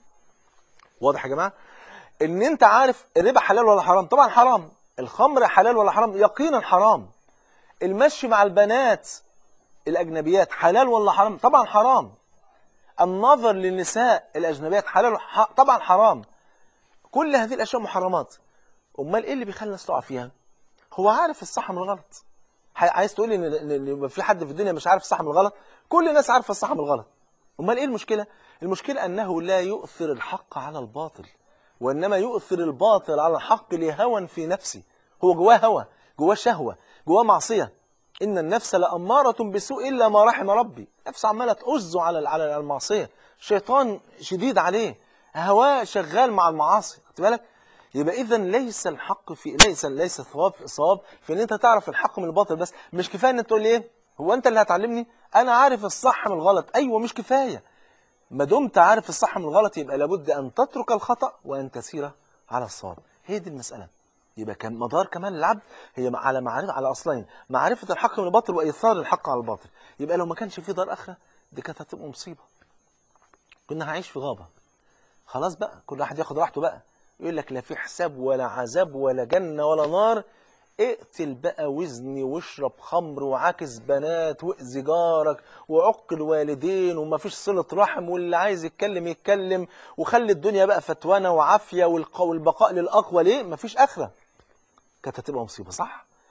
واضح يا جماعة؟ إن أنت عارف الربا حلال ولا حرام؟ طبعا حرام. الخمر حلال ولا حرام؟ يقينا حرام. المشي مع البنات الأجنبيات حلال ولا حرام؟ طبعا حرام. النظر للنساء الأجنبيات حلال طبعا حرام. كل هذه الأشياء محرمات. أمال إيه اللي بيخلي الناس تقع فيها؟ هو عارف الصح من الغلط. عايز تقول إن في حد في الدنيا مش عارف الصح من الغلط؟ كل الناس عارفة الصح من الغلط. أمال إيه المشكلة؟ المشكلة أنه لا يؤثر الحق على الباطل، وإنما يؤثر الباطل على الحق لهوى في نفسه. هو جواه هوى، جواه شهوة، جواه معصية. إن النفس لأمارة بسوء إلا ما رحم ربي. نفس عمالة تؤزه على المعصية، شيطان شديد عليه، هواه شغال مع المعاصي. خد بالك؟ يبقى إذا ليس الحق في ليس الصواب في إن أنت تعرف الحق من الباطل بس. مش كفاية إن أنت تقول لي إيه؟ هو أنت اللي هتعلمني؟ أنا عارف الصح من الغلط. أيوه مش كفاية. ما دمت عارف الصح من الغلط يبقى لابد أن تترك الخطأ وأن تسير على الصواب. هي دي المسألة. يبقى كان مدار كمان العبد هي على معرفة، على أصلين: معرفة الحق من الباطل وإيثار الحق على الباطل. يبقى لو ما كانش في دار آخرة دي كانت هتبقى مصيبة، كنا هنعيش في غابة. خلاص بقى كل واحد ياخد راحته بقى، يقول لك لا في حساب ولا عذاب ولا جنة ولا نار. اقتل بقى وزني واشرب خمر وعاكس بنات واذي جارك وعق الوالدين ومفيش صلة رحم، واللي عايز يتكلم يتكلم، وخلي الدنيا بقى فتوانة وعافية والبقاء للأقوى. ليه؟ مفيش آخرة. كانت هتبقى مصيبة، صح؟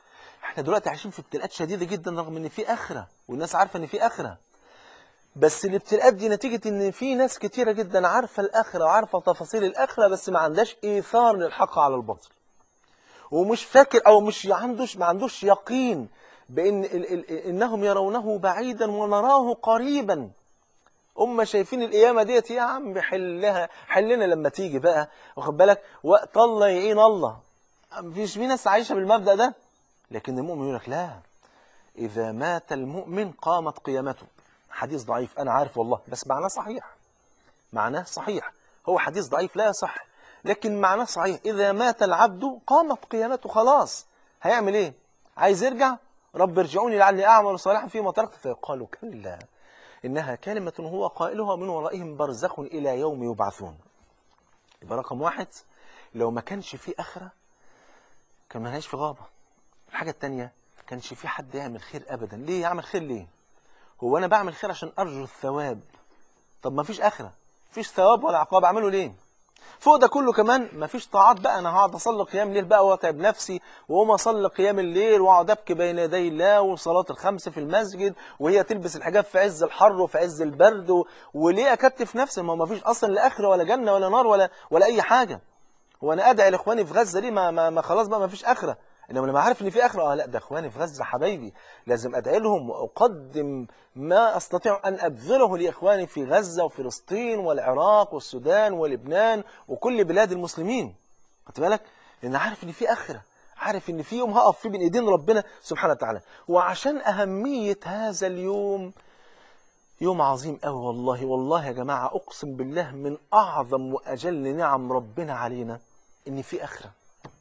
احنا دلوقتي عايشين في ابتلاءات شديدة جدا رغم ان في آخرة، والناس عارفة ان في آخرة. بس الابتلاءات دي نتيجة ان في ناس كتيرة جدا عارفة الآخرة وعارفة تفاصيل الآخرة، بس ما عندهاش إيثار للحق على الباطل، ومش فاكر او مش عندوش ما عندوش يقين بان انهم يرونه بعيدا ونراه قريبا. هم شايفين القيامه ديت يا عم حلها حلنا لما تيجي بقى، واخد بالك، وقت الله يعين الله. مفيش، في ناس عايشه بالمبدأ ده. لكن المؤمن يقول لك لا، اذا مات المؤمن قامت قيامته. حديث ضعيف انا عارف والله، بس معناه صحيح، معناه صحيح. هو حديث ضعيف لا يصح، لكن معناه صحيح. إذا مات العبد قامت قيامته. خلاص، هيعمل إيه؟ عايز يرجع؟ رب ارجعوني لعلي أعمل صالحا فيما تركت. فيقال كلا إنها كلمة هو قائلها من ورائهم برزخ إلى يوم يبعثون. يبقى رقم واحد، لو ما كانش في آخرة كان ما لهاش في غابة. الحاجة التانية، ما كانش في حد يعمل خير أبدا. ليه يعمل خير؟ ليه؟ هو أنا بعمل خير عشان أرجو الثواب. طب ما فيش آخرة، مفيش ثواب ولا عقاب، أعمله ليه؟ فوق ده كله كمان مفيش طاعات بقى. انا هقعد اصلي قيام ليل بقى واتعب نفسي، واقوم اصلي قيام الليل واقعد ابكي بين يدي الله، وصلاه الخمس في المسجد، وهي تلبس الحجاب في عز الحر وفي عز البرد وليه اكتف نفسي؟ ما مفيش اصلا لا اخره ولا جنه ولا نار ولا اي حاجه. هو انا ادعي لاخواني في غزه ليه؟ ما خلاص بقى مفيش اخره. انما لما عارف ان في اخره، لا ده اخواني في غزه حبايبي، لازم ادعي لهم واقدم ما استطيع ان ابذله لاخواني في غزه وفلسطين والعراق والسودان ولبنان وكل بلاد المسلمين. خدت بالك؟ لان عارف ان في اخره، عارف ان في يوم هقف فيه بين ايدين ربنا سبحانه وتعالى. وعشان اهميه هذا اليوم، يوم عظيم قوي والله. والله يا جماعه اقسم بالله من اعظم واجل نعم ربنا علينا ان في اخره.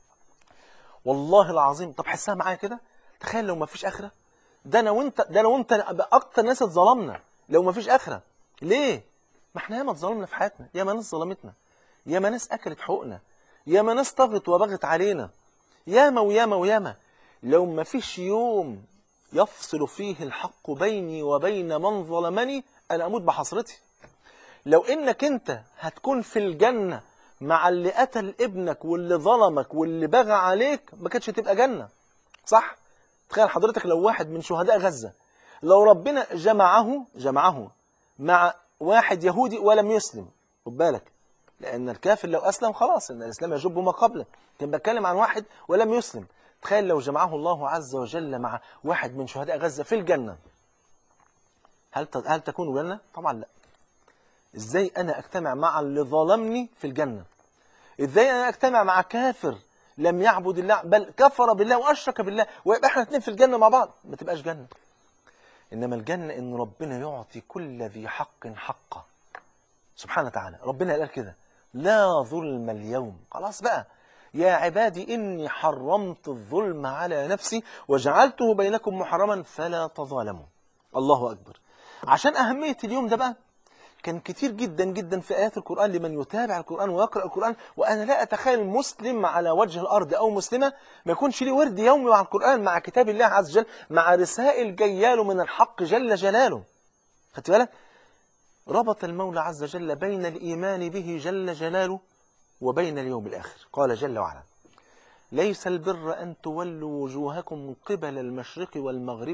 والله العظيم. طب حسها معايا كده، تخيل لو ما فيش اخره. ده انا وانت اكتر ناس اتظلمنا لو ما فيش اخره. ليه؟ ما احنا ياما اتظلمنا في حياتنا، ياما ناس ظلمتنا، ياما ناس اكلت حقوقنا، ياما ناس طغت وبغت علينا، ياما وياما وياما. لو ما فيش يوم يفصل فيه الحق بيني وبين من ظلمني، انا اموت بحسرتي. لو انك انت هتكون في الجنة مع اللي قتل ابنك واللي ظلمك واللي بغى عليك، ما كانتش تبقى جنة، صح؟ تخيل حضرتك لو واحد من شهداء غزة، لو ربنا جمعه مع واحد يهودي ولم يسلم، خد بالك، لأن الكافر لو أسلم خلاص إن الإسلام يجب ما قبله، كان بتكلم عن واحد ولم يسلم. تخيل لو جمعه الله عز وجل مع واحد من شهداء غزة في الجنة، هل تكون جنة؟ طبعا لا. ازاي انا اجتمع مع اللي ظلمني في الجنة؟ ازاي انا اجتمع مع كافر لم يعبد الله بل كفر بالله واشرك بالله ويبقى احنا الاثنين في الجنة مع بعض؟ ما تبقاش جنة. انما الجنة ان ربنا يعطي كل ذي حق حقه سبحانه وتعالى. ربنا قال كده لا ظلم اليوم. خلاص بقى، يا عبادي إني حرمت الظلم على نفسي وجعلته بينكم محرما فلا تظالموا. الله أكبر. عشان أهمية اليوم ده بقى، كان كتير جدا جدا في آيات القرآن لمن يتابع القرآن ويقرأ القرآن. وأنا لا أتخيل مسلم على وجه الأرض أو مسلمة ما يكونش ليه ورد يومي مع القرآن، مع كتاب الله عز وجل، مع رسائل جياله من الحق جل جلاله. خدت بالك؟ ربط المولى عز وجل بين الإيمان به جل جلاله وبين اليوم الآخر. قال جل وعلا ليس البر أن تولوا وجوهكم قبل المشرق والمغرب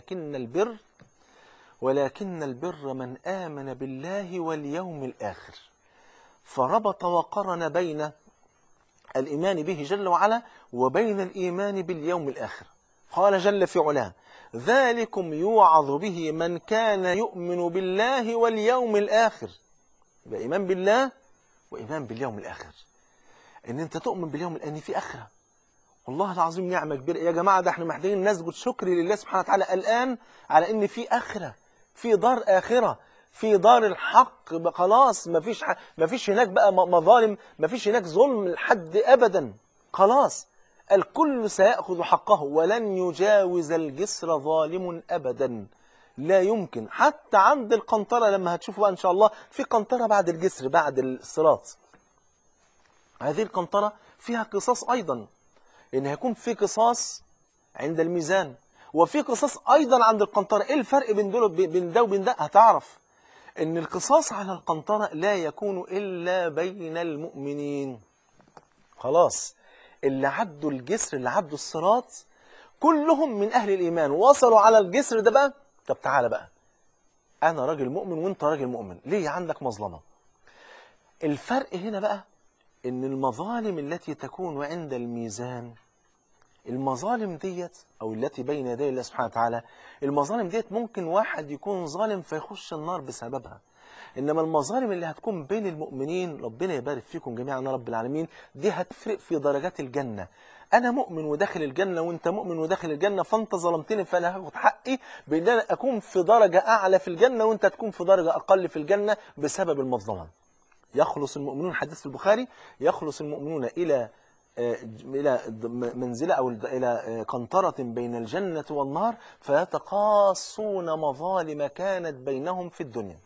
ولكن البر من آمن بالله واليوم الآخر. فربط وقرن بين الإيمان به جل وعلا وبين الإيمان باليوم الآخر. قال جل في علاه ذلكم يوعظ به من كان يؤمن بالله واليوم الآخر. يبقى إيمان بالله وإيمان باليوم الآخر، إن أنت تؤمن باليوم الآخر في آخرة. والله العظيم نعمة كبيرة يا جماعة. ده احنا محتاجين نسجد شكر لله سبحانه وتعالى الآن على إن في آخرة، في دار آخرة، في دار الحق. خلاص مفيش هناك بقى مظالم، مفيش هناك ظلم لحد أبدا. خلاص الكل سيأخذ حقه ولن يجاوز الجسر ظالم أبدا، لا يمكن. حتى عند القنطرة لما هتشوفوا بقى إن شاء الله في قنطرة بعد الجسر بعد الصراط، هذه القنطرة فيها قصاص أيضا، إن هيكون في قصاص عند الميزان وفي قصاص أيضا عند القنطرة. إيه الفرق بين ده وبين ده؟ هتعرف إن القصاص على القنطرة لا يكون إلا بين المؤمنين. خلاص اللي عدوا الجسر، اللي عدوا الصراط، كلهم من أهل الإيمان، وصلوا على الجسر ده بقى. طب تعالى بقى، أنا راجل مؤمن وأنت راجل مؤمن، ليه عندك مظلمة؟ الفرق هنا بقى إن المظالم التي تكون عند الميزان، المظالم ديت أو التي بين يدي الله سبحانه وتعالى، المظالم ديت ممكن واحد يكون ظالم فيخش النار بسببها. إنما المظالم اللي هتكون بين المؤمنين، ربنا يبارك فيكم جميعا يا رب العالمين، دي هتفرق في درجات الجنة. أنا مؤمن وداخل الجنة وأنت مؤمن وداخل الجنة، فأنت ظلمتني فأنا هاخد حقي بأن أنا أكون في درجة أعلى في الجنة وأنت تكون في درجة أقل في الجنة بسبب المظلمة. يخلص المؤمنون، حديث في البخاري، يخلص المؤمنون إلى منزلة أو إلى قنطرة بين الجنة والنار، فيتقاصون مظالم كانت بينهم في الدنيا،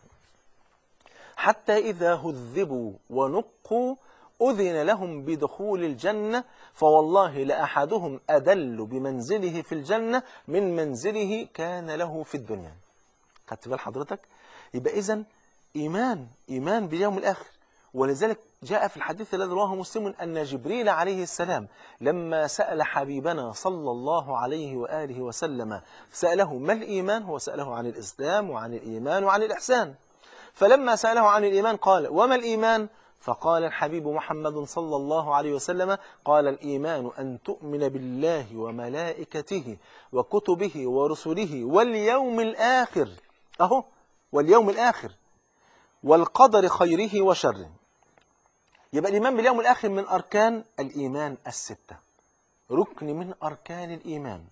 حتى إذا هذبوا ونقوا أذن لهم بدخول الجنة، فوالله لأحدهم أدل بمنزله في الجنة من منزله كان له في الدنيا. خدت بال حضرتك؟ يبقى إذن إيمان باليوم الآخر. ولذلك جاء في الحديث الذي رواه مسلم أن جبريل عليه السلام لما سأل حبيبنا صلى الله عليه وآله وسلم، سأله ما الإيمان؟ هو سأله عن الإسلام وعن الإيمان وعن الإحسان. فلما سأله عن الإيمان قال وما الإيمان؟ فقال الحبيب محمد صلى الله عليه وسلم، قال الإيمان أن تؤمن بالله وملائكته وكتبه ورسله واليوم الآخر، أهو واليوم الآخر، والقدر خيره وشره. يبقى الإيمان باليوم الآخر من أركان الإيمان الستة، ركن من أركان الإيمان،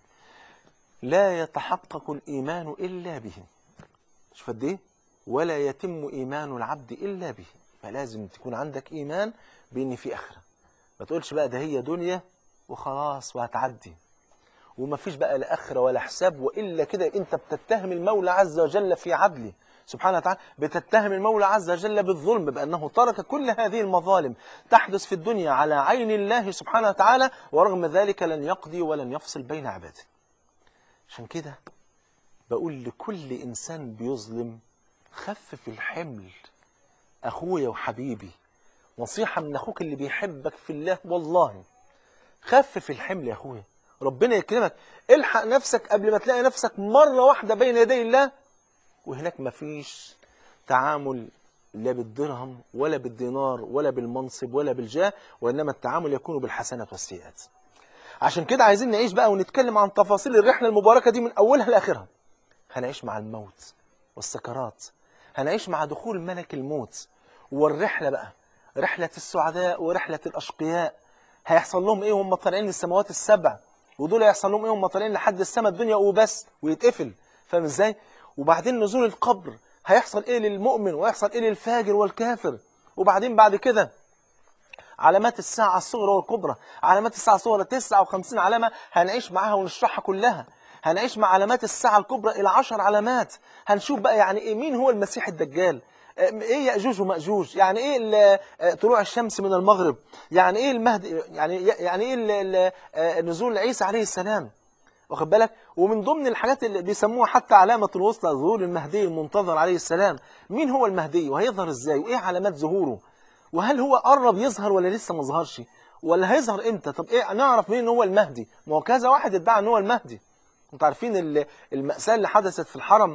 لا يتحقق الإيمان إلا به. شوف قد إيه؟ ولا يتم إيمان العبد إلا به. فلازم تكون عندك إيمان بإن في آخرة. ما تقولش بقى ده هي دنيا وخلاص وهتعدي وما فيش بقى لا آخرة ولا حساب، وإلا كده أنت بتتهم المولى عز وجل في عدله سبحانه وتعالى، بتتهم المولى عز وجل بالظلم بأنه ترك كل هذه المظالم تحدث في الدنيا على عين الله سبحانه وتعالى، ورغم ذلك لن يقضي ولن يفصل بين عباده. عشان كده بقول لكل إنسان بيظلم خفف الحمل. أخويا وحبيبي، نصيحة من أخوك اللي بيحبك في الله، والله خفف الحمل يا أخويا، ربنا يكرمك. الحق نفسك قبل ما تلاقي نفسك مرة واحدة بين يدي الله وهناك مفيش تعامل لا بالدرهم ولا بالدينار ولا بالمنصب ولا بالجاه، وإنما التعامل يكون بالحسنات والسيئات. عشان كده عايزين نعيش بقى ونتكلم عن تفاصيل الرحلة المباركة دي من أولها لآخرها. هنعيش مع الموت والسكرات، هنعيش مع دخول ملك الموت، والرحلة بقى رحلة السعداء ورحلة الأشقياء. هيحصل لهم إيه وهم طالعين للسماوات السبع، ودول هيحصل لهم إيه وهم طالعين لحد السماء الدنيا وبس ويتقفل. فاهم إزاي؟ وبعدين نزول القبر هيحصل إيه للمؤمن ويحصل إيه للفاجر والكافر. وبعدين بعد كده علامات الساعة الصغرى والكبرى. علامات الساعة الصغرى 59 علامة هنعيش معاها ونشرحها كلها. هنعيش مع علامات الساعة الكبرى إلى 10 علامات. هنشوف بقى يعني إيه، مين هو المسيح الدجال، إيه يأجوج ومأجوج، يعني إيه طلوع الشمس من المغرب، يعني إيه المهدي، يعني إيه نزول عيسى عليه السلام، واخد بالك. ومن ضمن الحاجات اللي بيسموها حتى علامة الوسطى ظهور المهدي المنتظر عليه السلام. مين هو المهدي وهيظهر إزاي وإيه علامات ظهوره، وهل هو قرب يظهر ولا لسه ما ظهرش، ولا هيظهر امتى؟ طب ايه نعرف مين هو المهدي؟ ما هو كذا واحد ادعى ان هو المهدي. انتوا عارفين المأساة اللي حدثت في الحرم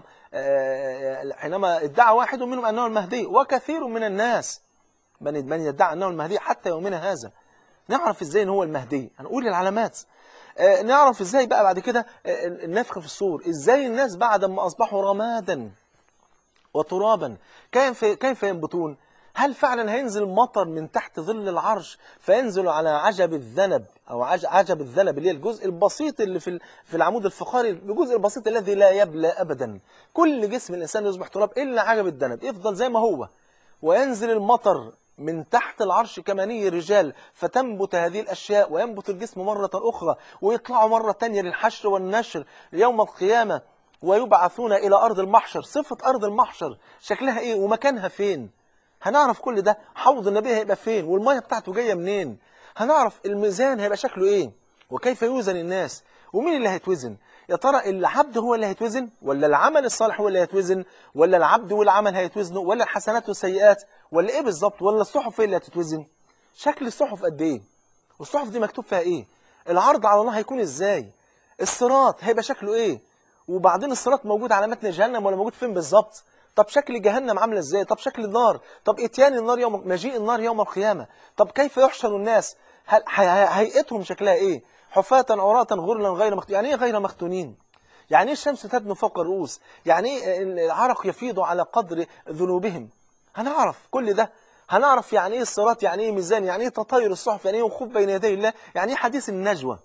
حينما ادعى واحد منهم انه المهدي، وكثير من الناس من يدعي انه المهدي حتى يومنا هذا. نعرف ازاي ان هو المهدي؟ هنقول العلامات. نعرف ازاي بقى بعد كده النفخ في الصور، ازاي الناس بعد ما اصبحوا رمادا وترابا كيف ينبتون. هل فعلا هينزل مطر من تحت ظل العرش فينزل على عجب الذنب أو عجب الذنب اللي هي الجزء البسيط اللي في العمود الفقري، الجزء البسيط الذي لا يبلى أبدا. كل جسم الإنسان يصبح تراب إلا عجب الذنب يفضل زي ما هو، وينزل المطر من تحت العرش كمني الرجال فتنبت هذه الأشياء وينبت الجسم مرة أخرى، ويطلعوا مرة تانية للحشر والنشر يوم القيامة، ويبعثون إلى أرض المحشر. صفة أرض المحشر شكلها إيه ومكانها فين؟ هنعرف كل ده. حوض النبي هيبقى فين والمية بتاعته جاية منين؟ هنعرف الميزان هيبقى شكله إيه وكيف يوزن الناس، ومين اللي هيتوزن. يا ترى العبد هو اللي هيتوزن ولا العمل الصالح هو اللي هيتوزن، ولا العبد والعمل هيتوزنوا، ولا الحسنات والسيئات، ولا إيه بالظبط، ولا الصحف هي اللي هتتوزن؟ شكل الصحف قد إيه، والصحف دي مكتوب فيها إيه، العرض على الله هيكون إزاي، الصراط هيبقى شكله ايه؟ وبعدين الصراط موجود على متن جهنم ولا موجود فين بالظبط؟ طب شكل جهنم عامله ازاي؟ طب شكل النار؟ طب اتيان النار مجيء النار يوم القيامه؟ طب كيف يحشر الناس؟ هيئتهم شكلها ايه؟ حفاة عراة غرلا غير مختونين. يعني ايه غير مختونين؟ يعني ايه الشمس تدنو فوق الرؤوس؟ يعني ايه العرق يفيض على قدر ذنوبهم؟ هنعرف كل ده. هنعرف يعني ايه الصراط، يعني ايه ميزان، يعني ايه تطاير الصحف، يعني ايه وقوف بين يدي الله، يعني ايه حديث النجوى.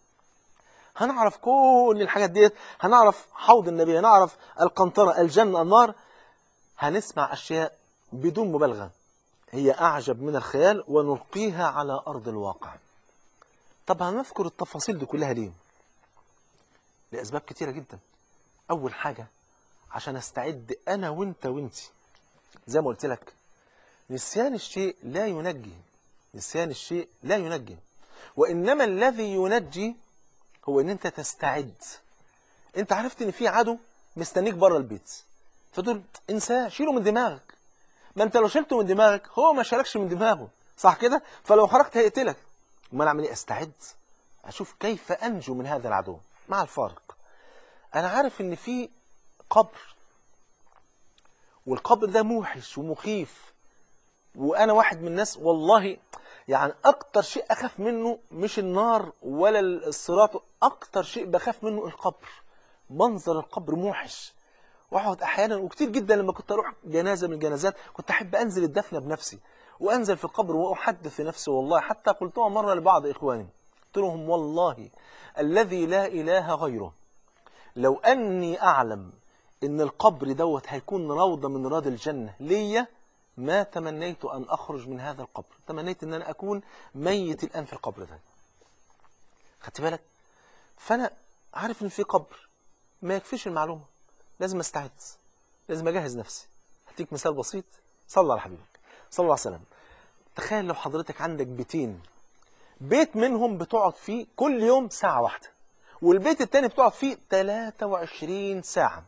هنعرف كل الحاجات ديت. هنعرف حوض النبي، هنعرف القنطرة، الجنة، النار. هنسمع أشياء بدون مبالغة هي أعجب من الخيال ونلقيها على أرض الواقع. طب هنذكر التفاصيل دي كلها ليه؟ لأسباب كتيرة جدا. أول حاجة عشان أستعد أنا وإنت وإنتي. زي ما قلت لك، نسيان الشيء لا ينجي. نسيان الشيء لا ينجي، وإنما الذي ينجي هو إن أنت تستعد. أنت عرفت إن في عدو مستنيك بره البيت، فتقول انساه، شيله من دماغك. ما أنت لو شلته من دماغك هو ما شالكش من دماغه، صح كده؟ فلو خرجت هيقتلك. ما أنا أعمل إيه؟ أستعد، أشوف كيف أنجو من هذا العدو. مع الفارق، أنا عارف إن في قبر، والقبر ده موحش ومخيف. وأنا واحد من الناس والله، يعني أكتر شيء أخاف منه مش النار ولا الصراط، أكتر شيء بخاف منه القبر. منظر القبر موحش. واقعد أحيانا وكتير جدا لما كنت أروح جنازة من الجنازات كنت أحب أنزل الدفنة بنفسي، وأنزل في القبر وأحدث نفسي. والله حتى قلتها مرة لبعض إخواني، قلت لهم والله الذي لا إله غيره، لو أني أعلم إن القبر دوت هيكون روضة من رياض الجنة ليا، ما تمنيت أن أخرج من هذا القبر. تمنيت أن أنا أكون ميت الآن في القبر ده. خدت بالك؟ فأنا عارف إن في قبر، ما يكفيش المعلومة، لازم أستعد، لازم أجهز نفسي. هديك مثال بسيط. صلى على حبيبك صلى الله عليه وسلم. تخيل لو حضرتك عندك بيتين، بيت منهم بتقعد فيه كل يوم ساعة واحدة، والبيت التاني بتقعد فيه 23 ساعة،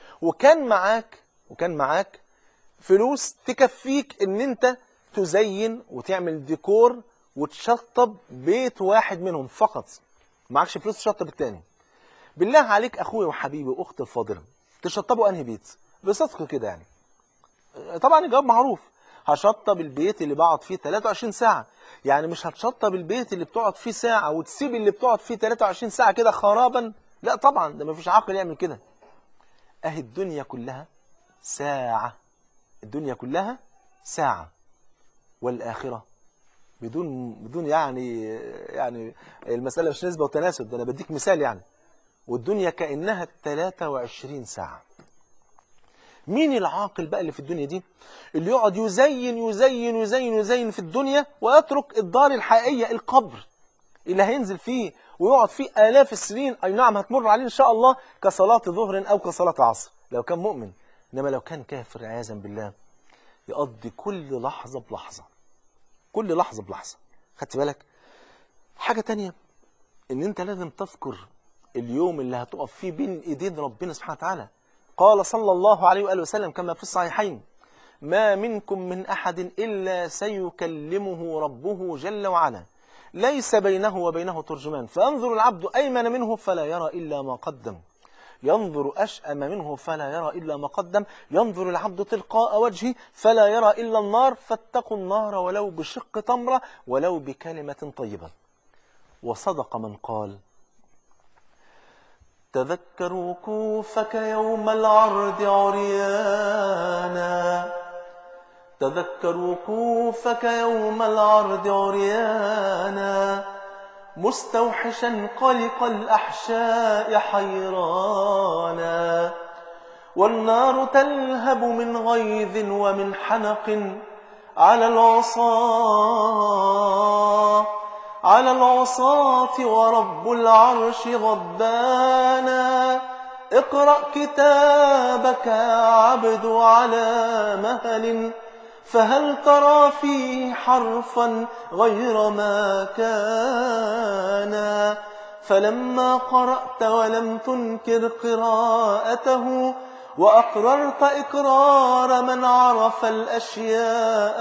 وكان معاك فلوس تكفيك ان انت تزين وتعمل ديكور وتشطب بيت واحد منهم فقط، معكش فلوس تشطب التاني. بالله عليك اخويا وحبيبي واختي الفاضله، تشطبوا انهي بيت بصدق كده يعني؟ طبعا الجواب معروف، هشطب البيت اللي بقعد فيه 23 ساعة. يعني مش هتشطب البيت اللي بتقعد فيه ساعة وتسيب اللي بتقعد فيه 23 ساعة كده خرابا. لا طبعا، ده مفيش عاقل يعمل كده. اهي الدنيا كلها ساعة، الدنيا كلها ساعة، والآخرة بدون يعني المسألة مش نسبة وتناسب، ده أنا بديك مثال يعني. والدنيا كأنها 23 ساعة. مين العاقل بقى اللي في الدنيا دي اللي يقعد يزين يزين يزين يزين في الدنيا ويترك الدار الحقيقية، القبر اللي هينزل فيه ويقعد فيه آلاف السنين؟ أي نعم هتمر عليه إن شاء الله كصلاة ظهر أو كصلاة عصر لو كان مؤمن، إنما لو كان كافر عياذا بالله يقضي كل لحظة بلحظة، كل لحظة بلحظة. خدت بالك؟ حاجة تانية، إن أنت لازم تذكر اليوم اللي هتقف فيه بين إيدين ربنا سبحانه وتعالى. قال صلى الله عليه وآله وسلم كما في الصحيحين: ما منكم من أحد إلا سيكلمه ربه جل وعلا، ليس بينه وبينه ترجمان، فينظر العبد أيمن منه فلا يرى إلا ما قدم، ينظر أشأم منه فلا يرى إلا ما قدم، ينظر العبد تلقاء وجهه فلا يرى إلا النار، فاتقوا النار ولو بشق تمرة ولو بكلمة طيبة. وصدق من قال: تذكر وقوفك يوم العرض عريانا، تذكر وقوفك يوم العرض عريانا، مستوحشا قلق الأحشاء حيرانا، والنار تلهب من غيظ ومن حنق على العصاة، على العصاة ورب العرش غضبانا. اقرأ كتابك يا عبد على مهل، فهل ترى فيه حرفا غير ما كان؟ فلما قرأت ولم تنكر قراءته وأقررت إقرار من عرف الأشياء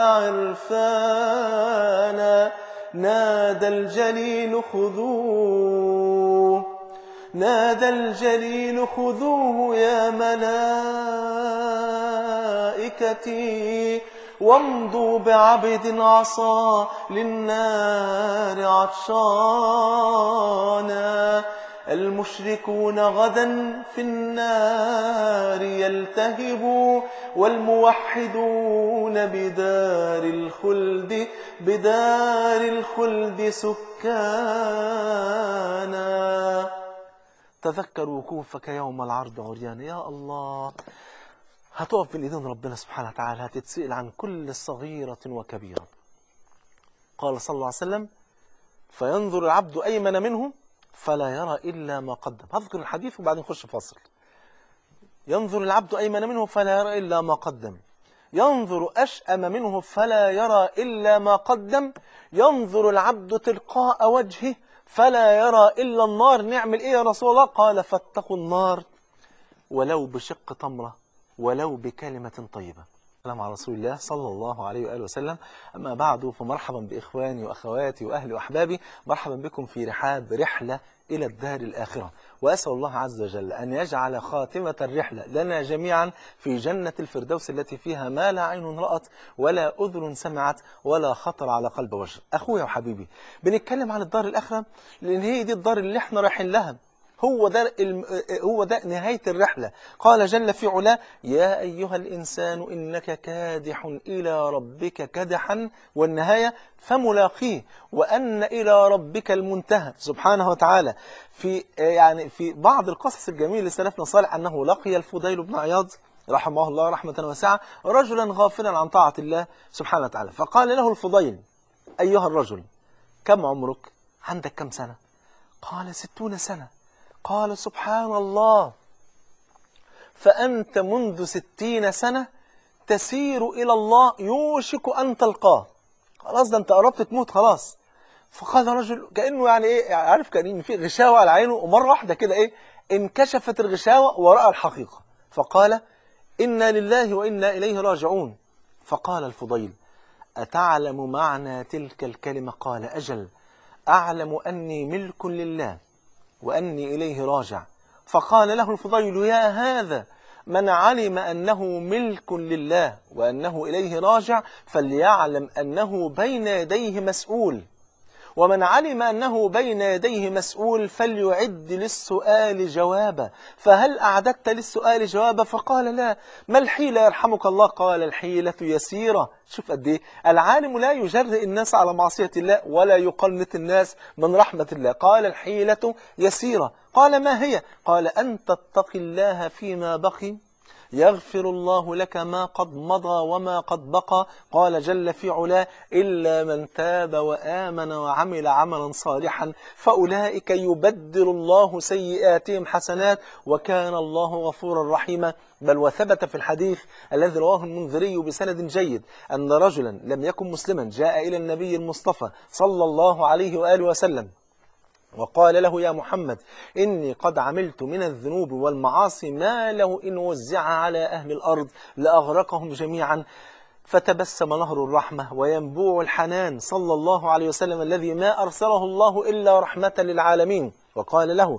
عرفانا، نادى الجليل: خذوه نادى الجليل خذوه يا ملائكتي وامضوا بعبد عصا للنار عطشانا. المشركون غدا في النار يلتهبوا والموحدون بدار الخلد سكانا. تذكر وقوفك يوم العرض عريانا. يا الله، هتقف بين ايدين ربنا سبحانه وتعالى، هتتسأل عن كل صغيرة وكبيرة. قال صلى الله عليه وسلم: فينظر العبد أيمن منه فلا يرى إلا ما قدم. هذكر الحديث وبعدين نخش فاصل. ينظر العبد أيمن منه فلا يرى إلا ما قدم، ينظر أشأم منه فلا يرى إلا ما قدم، ينظر العبد تلقاء وجهه فلا يرى إلا النار. نعمل إيه يا رسول الله؟ قال: فاتقوا النار ولو بشق تمرة ولو بكلمة طيبة. السلام على رسول الله صلى الله عليه وآله وسلم. أما بعد، فمرحبا بإخواني وأخواتي وأهلي وأحبابي، مرحبا بكم في رحاب رحلة إلى الدار الآخرة. وأسأل الله عز وجل أن يجعل خاتمة الرحلة لنا جميعا في جنة الفردوس التي فيها ما لا عين رأت ولا أذن سمعت ولا خطر على قلب بشر. أخويا وحبيبي، بنتكلم عن الدار الآخرة لأن هي دي الدار اللي احنا رايحين لها. هو ده نهاية الرحلة. قال جل في علاه: يا أيها الإنسان إنك كادح إلى ربك كدحا، والنهاية فملاقيه وأن إلى ربك المنتهى. سبحانه وتعالى في بعض القصص الجميلة لسلفنا الصالح أنه لقي الفضيل بن عياض رحمه الله رحمة واسعة رجلا غافلا عن طاعة الله سبحانه وتعالى، فقال له الفضيل: أيها الرجل، كم عمرك؟ عندك كم سنة؟ قال: 60 سنة. قال: سبحان الله، فأنت منذ 60 سنة تسير إلى الله يوشك أن تلقاه. خلاص، ده أنت قربت تموت خلاص. فقال الرجل كأنه يعني إيه، عارف، كأنه في غشاوة على عينه، ومرة واحدة كده إيه انكشفت الغشاوة ورأى الحقيقة، فقال: إنا لله وإنا إليه راجعون. فقال الفضيل: أتعلم معنى تلك الكلمة؟ قال: أجل، أعلم أني ملك لله وأني إليه راجع. فقال له الفضيل: يا هذا، من علم أنه ملك لله وأنه إليه راجع فليعلم أنه بين يديه مسؤول، ومن علم أنه بين يديه مسؤول فليعد للسؤال جوابا. فهل أعددت للسؤال جوابا؟ فقال: لا. ما الحيلة يرحمك الله؟ قال: الحيلة يسيرة. شوف قد إيه العالم لا يجرئ الناس على معصية الله ولا يقنط الناس من رحمة الله. قال: الحيلة يسيرة. قال: ما هي؟ قال: أن تتقي الله فيما بقي يغفر الله لك ما قد مضى وما قد بقى. قال جل في علاه: إلا من تاب وآمن وعمل عملا صالحا فأولئك يبدل الله سيئاتهم حسنات وكان الله غفورا رحيما. بل وثبت في الحديث الذي رواه المنذري بسند جيد أن رجلا لم يكن مسلما جاء إلى النبي المصطفى صلى الله عليه وآله وسلم وقال له: يا محمد، إني قد عملت من الذنوب والمعاصي ما لو إن وزع على أهل الأرض لأغرقهم جميعا. فتبسم نهر الرحمة وينبوع الحنان صلى الله عليه وسلم الذي ما أرسله الله إلا رحمة للعالمين، وقال له: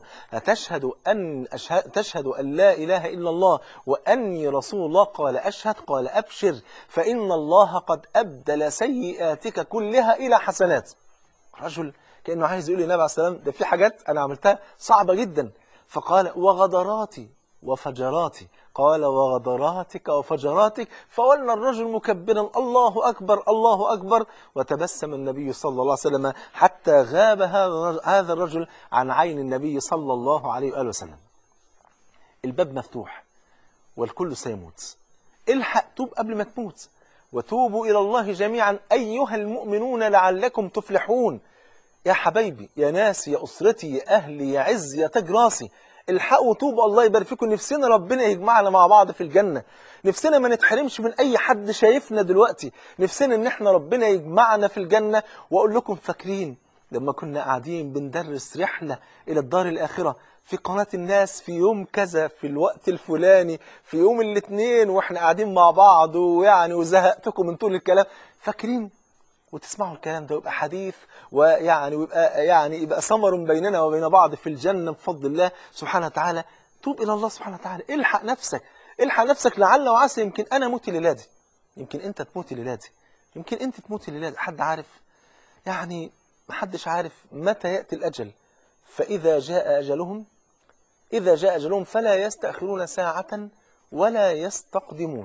تشهد أن لا إله إلا الله وأني رسول الله؟ قال: أشهد. قال: أبشر، فإن الله قد أبدل سيئاتك كلها إلى حسنات. رجل كأنه عايز يقول للنبي عليه السلام: ده في حاجات أنا عملتها صعبة جدا. فقال: وغدراتي وفجراتي. قال: وغدراتك وفجراتك. فولى الرجل مكبرا: الله أكبر الله أكبر. وتبسم النبي صلى الله عليه وسلم حتى غاب هذا الرجل عن عين النبي صلى الله عليه وآله وسلم. الباب مفتوح والكل سيموت. الحق توب قبل ما تموت، وتوبوا إلى الله جميعا أيها المؤمنون لعلكم تفلحون. يا حبايبي، يا ناس، يا أسرتي، يا أهلي، يا عز، يا تاج راسي، الحقوا توبوا، الله يبارك فيكم. نفسنا ربنا يجمعنا مع بعض في الجنة، نفسنا ما نتحرمش من أي حد شايفنا دلوقتي، نفسنا إن احنا ربنا يجمعنا في الجنة. وأقول لكم، فاكرين لما كنا قاعدين بندرس رحلة إلى الدار الآخرة في قناة الناس في يوم كذا في الوقت الفلاني في يوم الاثنين، واحنا قاعدين مع بعض وزهقتكم من طول الكلام؟ فاكرين؟ وتسمعوا الكلام ده ويبقى حديث، ويعني يبقى ثمر بيننا وبين بعض في الجنة بفضل الله سبحانه وتعالى. توب إلى الله سبحانه وتعالى، الحق نفسك، الحق نفسك، لعل وعسى يمكن أنا أموت الليلة دي، يمكن أنت تموت الليلة دي، يمكن أنت تموت الليلة دي، حد عارف؟ يعني محدش عارف متى يأتي الأجل. فإذا جاء أجلهم، إذا جاء أجلهم فلا يستأخرون ساعة ولا يستقدمون.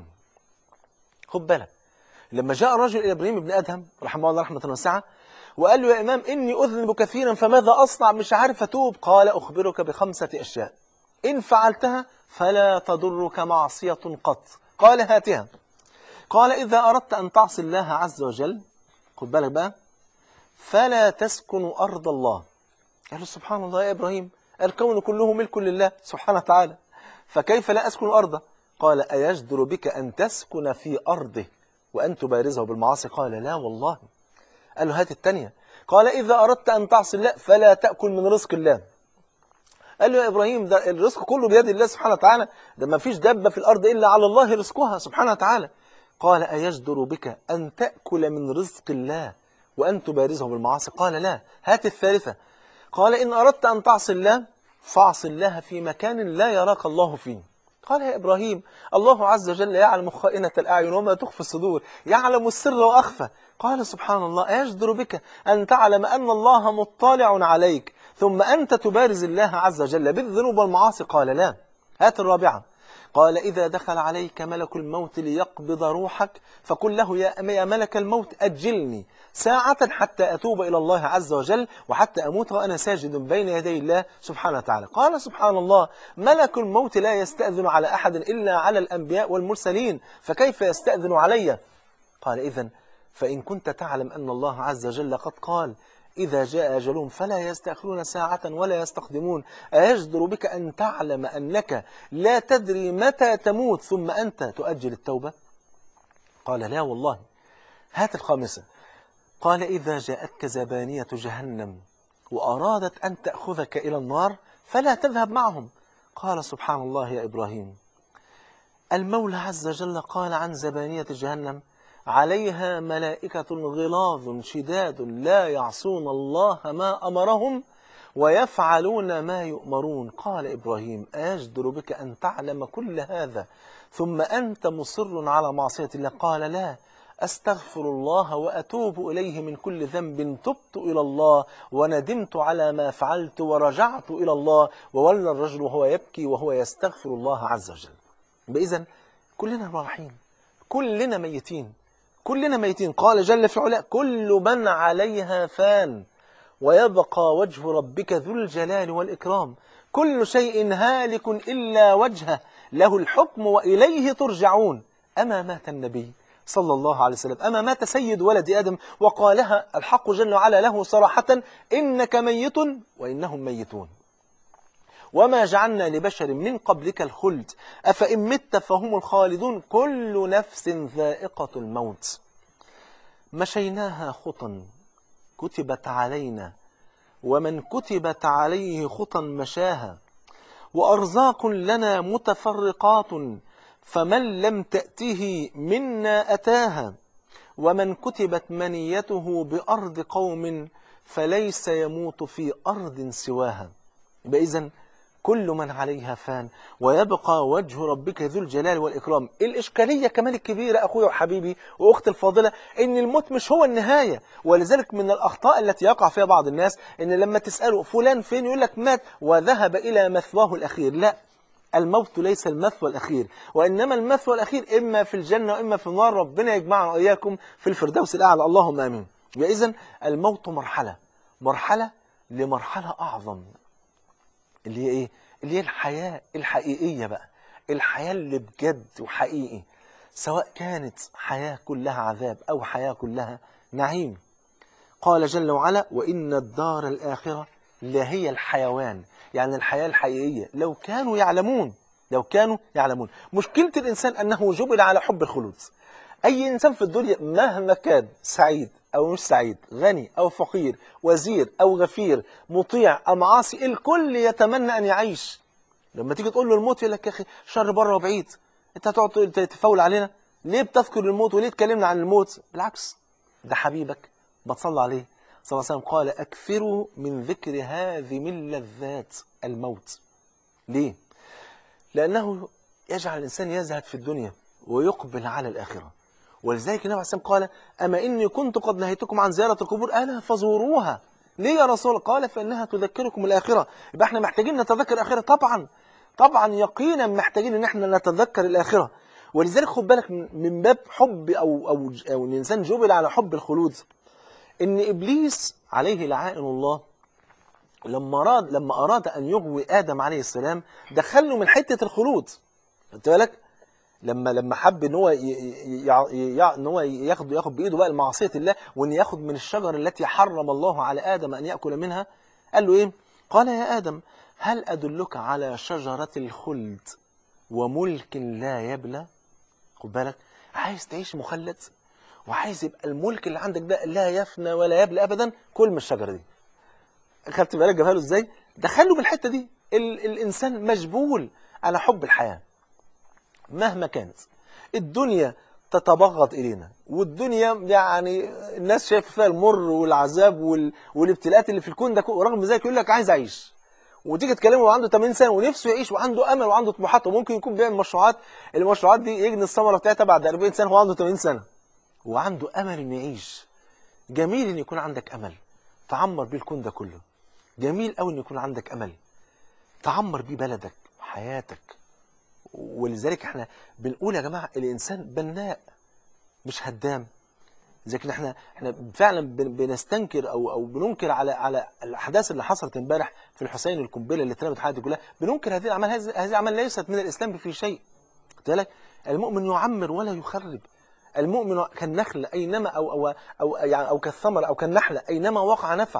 خد بالك، لما جاء الرجل إلى إبراهيم بن أدهم رحمه الله رحمة واسعة وقال له: يا إمام إني أذنب كثيرا فماذا أصنع، مش عارف أتوب. قال: أخبرك ب5 أشياء إن فعلتها فلا تضرك معصية قط. قال: هاتها. قال: إذا أردت أن تعصي الله عز وجل، خد بالك بقى، فلا تسكن أرض الله. قال له: سبحان الله يا إبراهيم، الكون كله ملك لله سبحانه وتعالى، فكيف لا أسكن أرضه؟ قال: أيجدر بك أن تسكن في أرضه وأن تبارزه بالمعاصي؟ قال: لا والله. قال له: هات الثانية. قال: إذا أردت أن تعصي الله فلا تأكل من رزق الله. قال له: يا إبراهيم، ده الرزق كله بيد الله سبحانه وتعالى، ده ما فيش دابة في الأرض إلا على الله رزقها سبحانه وتعالى. قال: أيجدر بك أن تأكل من رزق الله وأن تبارزه بالمعاصي؟ قال: لا. هات الثالثة. قال: إن أردت أن تعصي الله فاعص الله في مكان لا يراك الله فيه. قال: يا إبراهيم، الله عز وجل يعلم خائنة الأعين وما تخفي الصدور، يعلم السر وأخفى. قال: سبحان الله، أيجدر بك أن تعلم أن الله مطلع عليك ثم أنت تبارز الله عز وجل بالذنوب والمعاصي؟ قال: لا. هات الرابعة. قال: إذا دخل عليك ملك الموت ليقبض روحك فقل له: يا ملك الموت أجلني ساعة حتى أتوب إلى الله عز وجل وحتى أموت وأنا ساجد بين يدي الله سبحانه وتعالى. قال: سبحان الله، ملك الموت لا يستأذن على أحد إلا على الأنبياء والمرسلين، فكيف يستأذن علي؟ قال: إذن فإن كنت تعلم أن الله عز وجل قد قال: إذا جاء أجلهم فلا يستأخرون ساعة ولا يستقدمون، أيجدر بك أن تعلم أنك لا تدري متى تموت ثم أنت تؤجل التوبة؟ قال: لا والله. هات الخامسة. قال: إذا جاءتك زبانية جهنم وأرادت أن تأخذك إلى النار فلا تذهب معهم. قال: سبحان الله يا إبراهيم، المولى عز وجل قال عن زبانية جهنم: عليها ملائكة غلاظ شداد لا يعصون الله ما أمرهم ويفعلون ما يؤمرون. قال إبراهيم: أيجدر بك أن تعلم كل هذا ثم أنت مصر على معصية الله؟ قال: لا، أستغفر الله وأتوب إليه من كل ذنب، تبت إلى الله وندمت على ما فعلت ورجعت إلى الله. وولى الرجل وهو يبكي وهو يستغفر الله عز وجل. بإذن كلنا رايحين، كلنا ميتين، كلنا ميتين. قال جل في علاه: كل من عليها فان ويبقى وجه ربك ذو الجلال والإكرام. كل شيء هالك إلا وجهه له الحكم وإليه ترجعون. أما مات النبي صلى الله عليه وسلم، أما مات سيد ولد آدم وقالها الحق جل وعلا له صراحة: إنك ميت وإنهم ميتون، وما جعلنا لبشر من قبلك الخلد أفإن مت فهم الخالدون، كل نفس ذائقة الموت. مشيناها خطا كتبت علينا ومن كتبت عليه خطا مشاها، وأرزاق لنا متفرقات فمن لم تأته منا أتاها، ومن كتبت منيته بأرض قوم فليس يموت في أرض سواها. إذن كل من عليها فان ويبقى وجه ربك ذو الجلال والإكرام. الإشكالية كمان الكبيرة أخوي وحبيبي وأختي الفاضلة إن الموت مش هو النهاية. ولذلك من الأخطاء التي يقع فيها بعض الناس إن لما تسأله فلان فين يقول لك مات وذهب إلى مثواه الأخير. لا، الموت ليس المثوى الأخير، وإنما المثوى الأخير إما في الجنة وإما في النار. ربنا يجمعنا وإياكم في الفردوس الأعلى، اللهم آمين. إذن الموت مرحلة لمرحلة أعظم، اللي هي إيه؟ اللي هي الحياة الحقيقية بقى، الحياة اللي بجد وحقيقي، سواء كانت حياة كلها عذاب أو حياة كلها نعيم. قال جل وعلا: وإن الدار الآخرة لهي الحيوان، يعني الحياة الحقيقية. لو كانوا يعلمون. مشكلة الإنسان أنه جبل على حب الخلود. أي إنسان في الدنيا مهما كان سعيد أو مش سعيد، غني أو فقير، وزير أو غفير، مطيع أم عاصي، الكل يتمنى أن يعيش. لما تيجي تقول له الموت يقول لك: يا أخي شر بره وبعيد، أنت هتقعد تفول علينا ليه؟ بتذكر الموت وليه تكلمنا عن الموت؟ بالعكس، ده حبيبك ما تصلى عليه صلى الله عليه وسلم قال أكثروا من ذكر هذه من لذات الموت. ليه؟ لأنه يجعل الإنسان يزهد في الدنيا ويقبل على الآخرة. ولذلك النبي عليه الصلاة والسلام قال أما إني كنت قد نهيتكم عن زيارة القبور ألا فزوروها. ليه يا رسول الله؟ قال فإنها تذكركم الآخرة. يبقى احنا محتاجين نتذكر الآخرة طبعا، طبعا يقينا محتاجين ان احنا نتذكر الآخرة. ولذلك خد بالك من باب حب أو الإنسان جبل على حب الخلود، إن إبليس عليه لعائن الله لما أراد أن يغوي آدم عليه السلام دخله من حتة الخلود. خدت بالك؟ لما حب ان هو ان هو ياخد بايده بقى المعصيه الله، وان ياخد من الشجره التي حرم الله على ادم ان ياكل منها، قال له ايه؟ قال يا ادم هل ادلك على شجره الخلد وملك لا يبلى؟ خد بالك، عايز تعيش مخلد وعايز يبقى الملك اللي عندك ده لا يفنى ولا يبلى ابدا، كل من الشجره دي. خدت بالك جابها له ازاي؟ دخله بالحته دي. الانسان مجبول على حب الحياه مهما كانت الدنيا تتبغض إلينا، والدنيا يعني الناس شايفة فيها المر والعذاب والابتلاءات اللي في الكون ده، ورغم ذلك يقول لك عايز أعيش. وتيجي تكلمه وعنده 80 سنة ونفسه يعيش وعنده أمل وعنده طموحات، وممكن يكون بيعمل مشروعات، المشروعات دي يجني الثمرة بتاعتها بعد 40 سنة وهو عنده 80 سنة وعنده أمل إنه يعيش. جميل إن يكون عندك أمل تعمر بيه الكون ده كله. جميل قوي إن يكون عندك أمل تعمر بيه بلدك وحياتك. ولذلك احنا بنقول يا جماعة الإنسان بناء مش هدام. لذلك احنا فعلا بنستنكر أو بننكر على الأحداث اللي حصلت امبارح في الحسين، القنبلة اللي اترمت حياتي كلها. بننكر هذه الأعمال. هذه الأعمال ليست من الإسلام في شيء. قلت لك المؤمن يعمر ولا يخرب. المؤمن كالنخلة أينما أو كالثمرة أو كالنحلة أينما وقع نفع،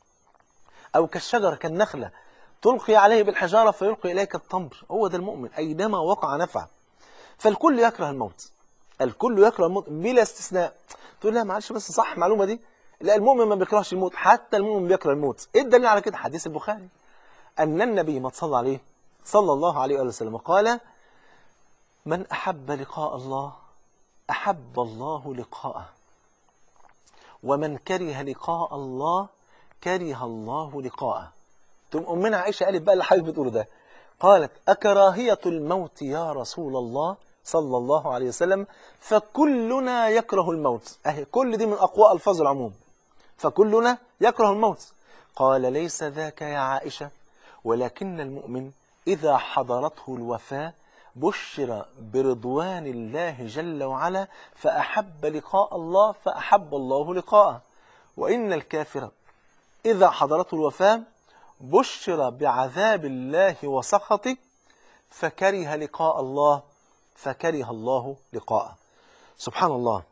أو كالشجرة كالنخلة تلقي عليه بالحجارة فيلقي إليك التمر. هو ده المؤمن أينما وقع نفع. فالكل يكره الموت، الكل يكره الموت بلا استثناء. تقول لا معلش بس صح المعلومة دي؟ لا، المؤمن ما بيكرهش الموت، حتى المؤمن بيكره الموت. إيه الدليل على كده؟ حديث البخاري أن النبي ما صلى عليه صلى الله عليه وسلم قال من أحب لقاء الله أحب الله لقاءه، ومن كره لقاء الله كره الله لقاءه. تقوم أمنا عائشة قالت بقى اللي حضرتك بتقوله ده، قالت أكراهية الموت يا رسول الله صلى الله عليه وسلم؟ فكلنا يكره الموت. أهي كل دي من أقوى ألفاظ العموم، فكلنا يكره الموت. قال ليس ذاك يا عائشة، ولكن المؤمن إذا حضرته الوفاة بشر برضوان الله جل وعلا فأحب لقاء الله فأحب الله لقاءه، وإن الكافر إذا حضرته الوفاة بشر بعذاب الله وسخطه فكره لقاء الله فكره الله لقاءه. سبحان الله.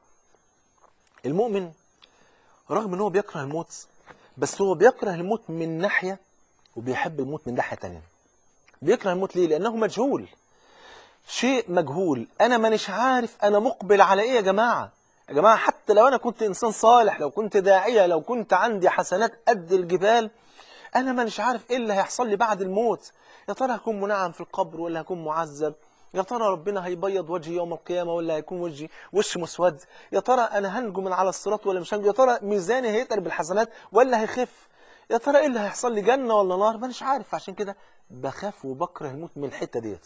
المؤمن رغم أنه بيكره الموت، بس هو بيكره الموت من ناحية وبيحب الموت من ناحية تانية. بيكره الموت ليه؟ لأنه مجهول، شيء مجهول. أنا مانيش عارف أنا مقبل على إيه يا جماعة. يا جماعة حتى لو أنا كنت إنسان صالح، لو كنت داعية، لو كنت عندي حسنات قد الجبال، أنا مانيش عارف إيه اللي هيحصل لي بعد الموت. يا ترى هكون منعم في القبر ولا هكون معذب؟ يا ترى ربنا هيبيض وجهي يوم القيامة ولا هيكون وشي مسود؟ يا ترى أنا هنجو من على الصراط ولا مش هنجو؟ يا ترى ميزاني هيتقل بالحسنات ولا هيخف؟ يا ترى إيه اللي هيحصل لي، جنة ولا نار؟ مانيش عارف. عشان كده بخاف وبكره الموت من الحتة ديت.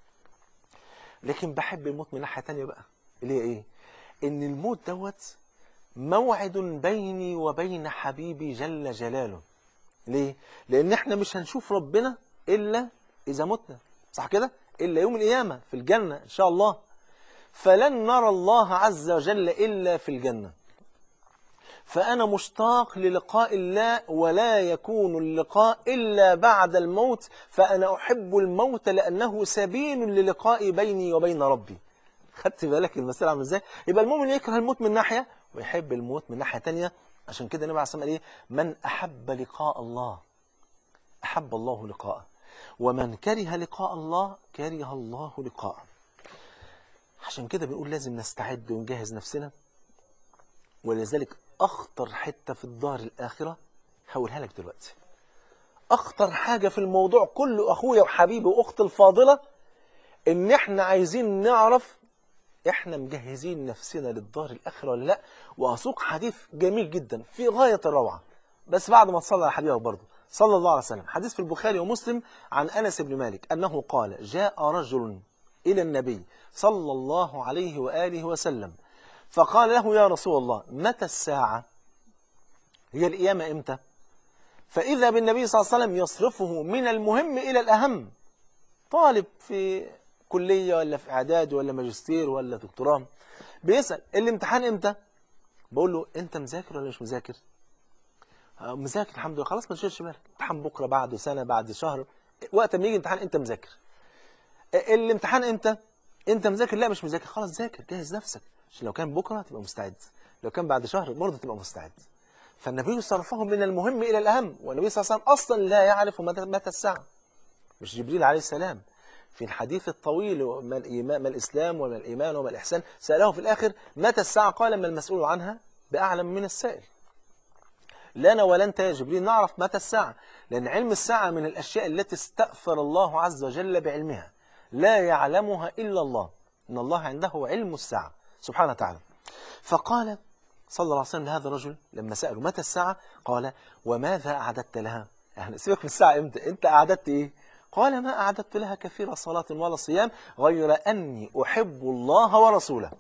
لكن بحب الموت من ناحية تانية بقى، اللي هي إيه؟ إن الموت دوت موعد بيني وبين حبيبي جل جلاله. ليه؟ لأن احنا مش هنشوف ربنا إلا إذا متنا، صح كده؟ إلا يوم القيامة في الجنة إن شاء الله. فلن نرى الله عز وجل إلا في الجنة. فأنا مشتاق للقاء الله، ولا يكون اللقاء إلا بعد الموت. فأنا أحب الموت لأنه سبيل للقاء بيني وبين ربي. خدت بالك المسألة عامله إزاي؟ يبقى المؤمن يكره الموت من ناحية ويحب الموت من ناحية تانية. عشان كده النبي عليه الصلاة والسلام قال إيه؟ من أحب لقاء الله أحب الله لقاءه، ومن كره لقاء الله كره الله لقاءه. عشان كده بنقول لازم نستعد ونجهز نفسنا. ولذلك أخطر حتة في الدار الآخرة هقولها لك دلوقتي. أخطر حاجة في الموضوع كله أخويا وحبيبي وأختي الفاضلة، إن إحنا عايزين نعرف احنا مجهزين نفسنا للدار الآخرة ولا لا؟ وأسوق حديث جميل جدا في غاية الروعة، بس بعد ما تصلى على حبيبك برضه صلى الله عليه وسلم. حديث في البخاري ومسلم عن أنس بن مالك أنه قال: جاء رجل إلى النبي صلى الله عليه وآله وسلم فقال له: يا رسول الله، متى الساعة؟ هي القيامة إمتى؟ فإذا بالنبي صلى الله عليه وسلم يصرفه من المهم إلى الأهم. طالب في كلية ولا في إعداد ولا ماجستير ولا دكتوراه بيسأل: الامتحان إمتى؟ بقول له: أنت مذاكر ولا مش مذاكر؟ مذاكر الحمد لله. خلاص ما تشغلش بالك، امتحان بكرة، بعد سنة، بعد شهر، وقت ما يجي امتحان أنت مذاكر. الامتحان إمتى؟ أنت مذاكر؟ لا مش مذاكر. خلاص ذاكر، جهز نفسك، عشان لو كان بكرة تبقى مستعد، لو كان بعد شهر برضه تبقى مستعد. فالنبي صرفهم من المهم إلى الأهم، والنبي صلى الله عليه وسلم أصلا لا يعرف متى الساعة، مش جبريل عليه السلام. في الحديث الطويل ما الإيمان، ما الإسلام وما الإيمان وما الإحسان، سأله في الآخر: متى الساعة؟ قال: ما المسؤول عنها بأعلم من السائل. لا أنا ولا أنت يا جبريل نعرف متى الساعة، لأن علم الساعة من الأشياء التي استأثر الله عز وجل بعلمها، لا يعلمها إلا الله، إن الله عنده علم الساعة سبحانه وتعالى. فقال صلى الله عليه وسلم لهذا الرجل لما سأله متى الساعة، قال: وماذا أعددت لها؟ يعني سيبك من الساعة إمتى، أنت أعددت إيه؟ قال: ما أعددت لها كثير صلاة ولا صيام، غير أني أحب الله ورسوله.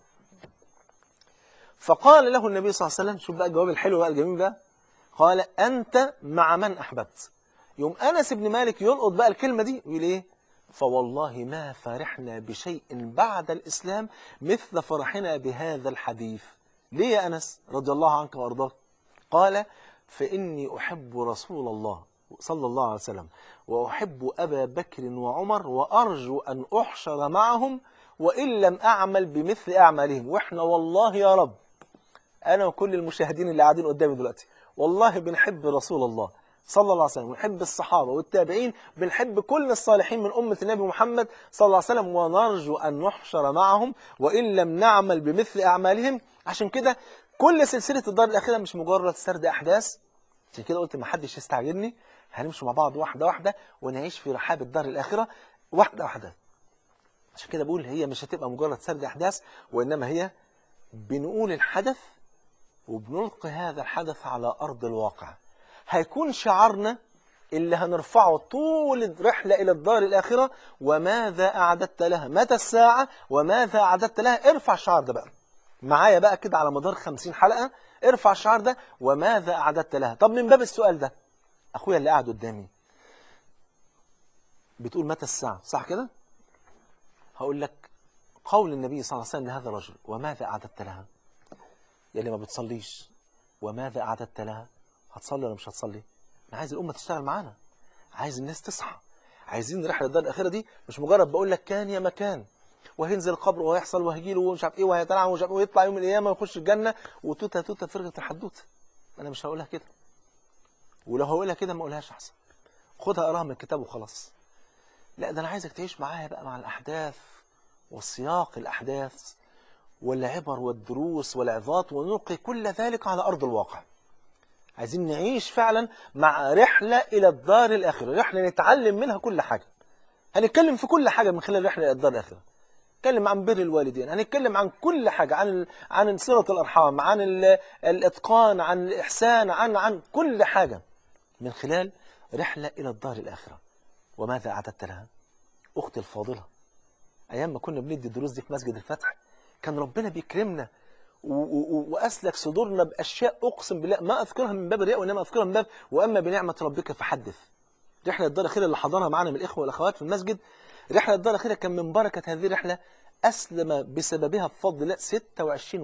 فقال له النبي صلى الله عليه وسلم، شوف بقى الجواب الحلو بقى الجميل بقى، قال: أنت مع من أحببت. يوم أنس بن مالك يلقط بقى الكلمة دي ويقول إيه؟ فوالله ما فرحنا بشيء بعد الإسلام مثل فرحنا بهذا الحديث. ليه يا أنس رضي الله عنك وأرضاك؟ قال: فإني أحب رسول الله صلى الله عليه وسلم، وأحب أبا بكر وعمر، وأرجو أن أحشر معهم وإن لم أعمل بمثل أعمالهم. وإحنا والله يا رب، أنا وكل المشاهدين اللي قاعدين قدامي دلوقتي، والله بنحب رسول الله صلى الله عليه وسلم، ونحب الصحابة والتابعين، بنحب كل الصالحين من أمة النبي محمد صلى الله عليه وسلم، ونرجو أن نحشر معهم وإن لم نعمل بمثل أعمالهم. عشان كده كل سلسلة الدار الأخيرة مش مجرد سرد أحداث، عشان كده قلت ما حدش يستعجلني، هنمشي مع بعض واحدة واحدة ونعيش في رحاب الدار الآخرة واحدة واحدة. عشان كده بقول هي مش هتبقى مجرد سرد أحداث، وإنما هي بنقول الحدث وبنلقي هذا الحدث على أرض الواقع. هيكون شعارنا اللي هنرفعه طول الرحلة إلى الدار الآخرة: وماذا أعددت لها؟ متى الساعة؟ وماذا أعددت لها؟ ارفع الشعار ده بقى معايا بقى كده على مدار 50 حلقة، ارفع الشعار ده: وماذا أعددت لها. طب من باب السؤال ده، أخويا اللي قاعد قدامي بتقول متى الساعة، صح كده؟ هقول لك قول النبي صلى الله عليه وسلم لهذا الرجل: وماذا أعددت لها؟ يا اللي ما بتصليش، وماذا أعددت لها؟ هتصلي ولا مش هتصلي؟ أنا عايز الأمة تشتغل معانا، عايز الناس تصحى، عايزين رحلة الدار الأخيرة دي مش مجرد بقول لك كان يا مكان، وهينزل القبر وهيحصل وهيجي له ومش عارف ايه وهيتنعم ومش عارف ايه ويطلع يوم القيامة ويخش الجنة وتوتة توتة فرقة الحدوتة. أنا مش هقولها كده، ولو هقولها كده ما أقولهاش أحسن، خدها أقراها من الكتاب وخلاص. لا، ده أنا عايزك تعيش معايا بقى مع الأحداث والسياق الأحداث والعبر والدروس والعظات، ونلقي كل ذلك على أرض الواقع. عايزين نعيش فعلا مع رحلة إلى الدار الآخرة، رحلة نتعلم منها كل حاجة. هنتكلم في كل حاجة من خلال رحلة إلى الدار الآخرة. هنتكلم عن بر الوالدين، هنتكلم عن كل حاجة، عن صلة الأرحام، عن الإتقان، عن الإحسان، عن كل حاجة من خلال رحلة إلى الدار الآخرة. وماذا أعددت لها؟ أختي الفاضلة، أيام ما كنا بندي الدروس دي في مسجد الفتح كان ربنا بيكرمنا وأسلك صدورنا بأشياء أقسم بالله ما أذكرها من باب الرياء، وإنما أذكرها من باب وأما بنعمة ربك فحدث. رحلة الدار الأخيرة اللي حضرها معنا من الإخوة والأخوات في المسجد، رحلة الدار الأخيرة كان من بركة هذه الرحلة أسلم بسببها بفضل الله 26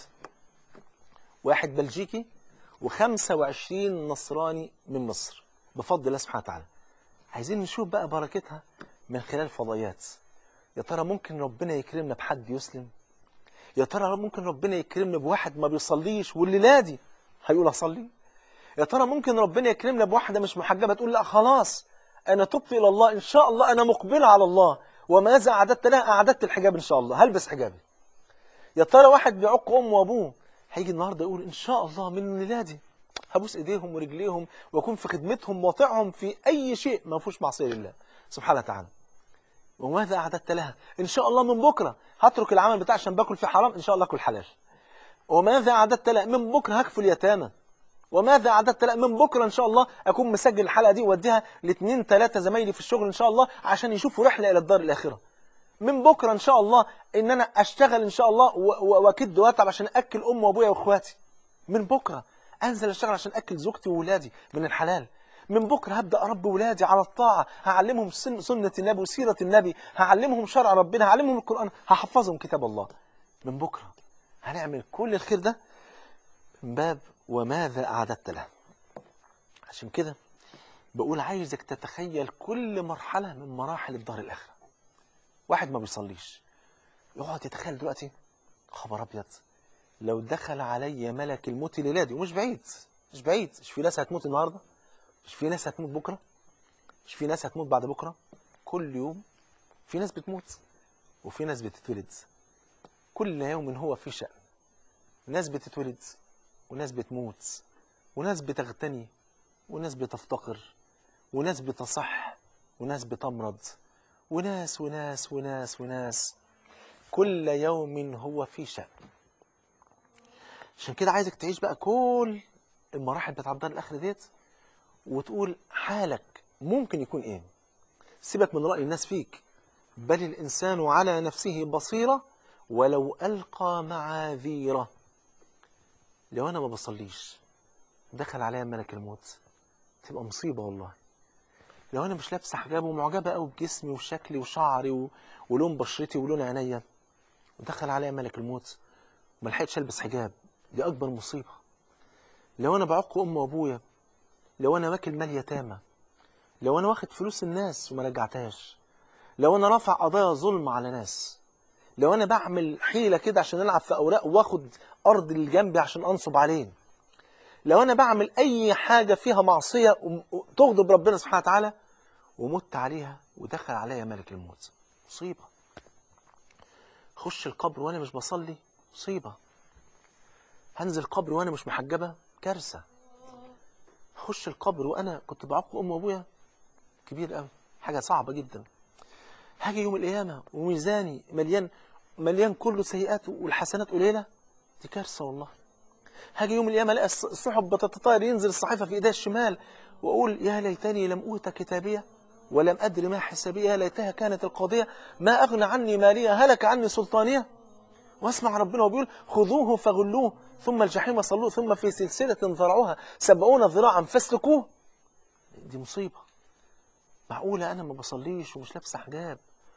واحد بلجيكي و25 نصراني من مصر بفضل الله سبحانه وتعالى. عايزين نشوف بقى بركتها من خلال فضائيات. يا ترى ممكن ربنا يكرمنا بحد يسلم؟ يا ترى ممكن ربنا يكرمنا بواحد ما بيصليش والليلة دي هيقول أصلي؟ يا ترى ممكن ربنا يكرمنا بواحدة مش محجبة تقول لا خلاص أنا تبت إلى الله إن شاء الله، أنا مقبلة على الله، وماذا أعددت لها؟ أعددت الحجاب إن شاء الله، هلبس حجابي. يا ترى واحد بيعق أمه وأبوه هيجي النهاردة يقول إن شاء الله من الليلة دي هبوس إيديهم ورجليهم وأكون في خدمتهم واطيعهم في أي شيء ما فيهوش معصية لله سبحانه وتعالى. وماذا أعددت لها؟ إن شاء الله من بكرة هترك العمل بتاعي عشان باكل في حرام، إن شاء الله أكل حلال. وماذا أعددت لها؟ من بكرة هكفل اليتامى. وماذا أعددت لها؟ من بكرة إن شاء الله أكون مسجل الحلقة دي وأديها لاثنين ثلاثة زمايلي في الشغل إن شاء الله عشان يشوفوا رحلة إلى الدار الآخرة. من بكرة إن شاء الله إن أنا أشتغل إن شاء الله وأكد وأتعب عشان أكل أمي وأبويا وإخواتي. من بكرة أنزل أشتغل عشان أكل زوجتي وولادي من الحلال. من بكرة هبدأ أربي ولادي على الطاعة، هعلمهم سنة النبي وسيرة النبي، هعلمهم شرع ربنا، هعلمهم القرآن، هحفظهم كتاب الله. من بكرة هنعمل كل الخير ده من باب وماذا أعددت له. عشان كده بقول عايزك تتخيل كل مرحلة من مراحل الدار الآخرة. واحد ما بيصليش يقعد يتخيل دلوقتي، خبر أبيض لو دخل علي ملك الموت الليلة دي، ومش بعيد مش بعيد، مش في ناس هتموت النهارده، مش في ناس هتموت بكرة، مش في ناس هتموت بعد بكرة، كل يوم في ناس بتموت وفي ناس بتتولد، كل يوم هو في شأن. ناس بتتولد وناس بتموت وناس بتغتني وناس بتفتقر وناس بتصح وناس بتمرض وناس وناس وناس وناس، كل يوم هو في شأن. عشان كده عايزك تعيش بقى كل المراحل بتاعت الدار الآخرة ديت وتقول حالك ممكن يكون ايه. سيبك من رأي الناس فيك، بل الإنسان على نفسه بصيرة ولو ألقى معاذيره. لو أنا ما بصليش دخل عليا ملك الموت تبقى مصيبة والله. لو أنا مش لابسة حجاب ومعجبة قوي بجسمي وشكلي وشعري ولون بشرتي ولون عينيا ودخل عليا ملك الموت وما لحقتش ألبس حجاب، دي أكبر مصيبة. لو أنا بعق أمي وأبويا، لو أنا واكل مال يتامى، لو أنا واخد فلوس الناس وما رجعتهاش، لو أنا رافع قضايا ظلم على ناس، لو أنا بعمل حيلة كده عشان ألعب في أوراق واخد أرض اللي جنبي عشان أنصب عليه، لو أنا بعمل أي حاجة فيها معصية تغضب ربنا سبحانه وتعالى ومت عليها ودخل عليا ملك الموت، مصيبة. خش القبر وأنا مش بصلي، مصيبة. هنزل القبر وأنا مش محجبة، كارثة. خش القبر وأنا كنت بعق أم وأبويا، كبير قوي، حاجة صعبة جدا. هاجي يوم القيامة وميزاني مليان كله سيئات والحسنات قليلة، دي كارثة والله. هاجي يوم القيامة الاقي الصحف بتتطاير، ينزل الصحيفة في ايديا الشمال واقول يا ليتني لم اوت كتابية ولم ادري ما حسابية، يا ليتها كانت القاضية ما اغنى عني مالية هلك عني سلطانية. واسمع ربنا وبيقول خذوه فغلوه ثم الجحيم صلوه ثم في سلسلة ذرعها 70 ذراعا فاسلكوه. دي مصيبة. معقولة انا ما بصليش ومش لابسه حجاب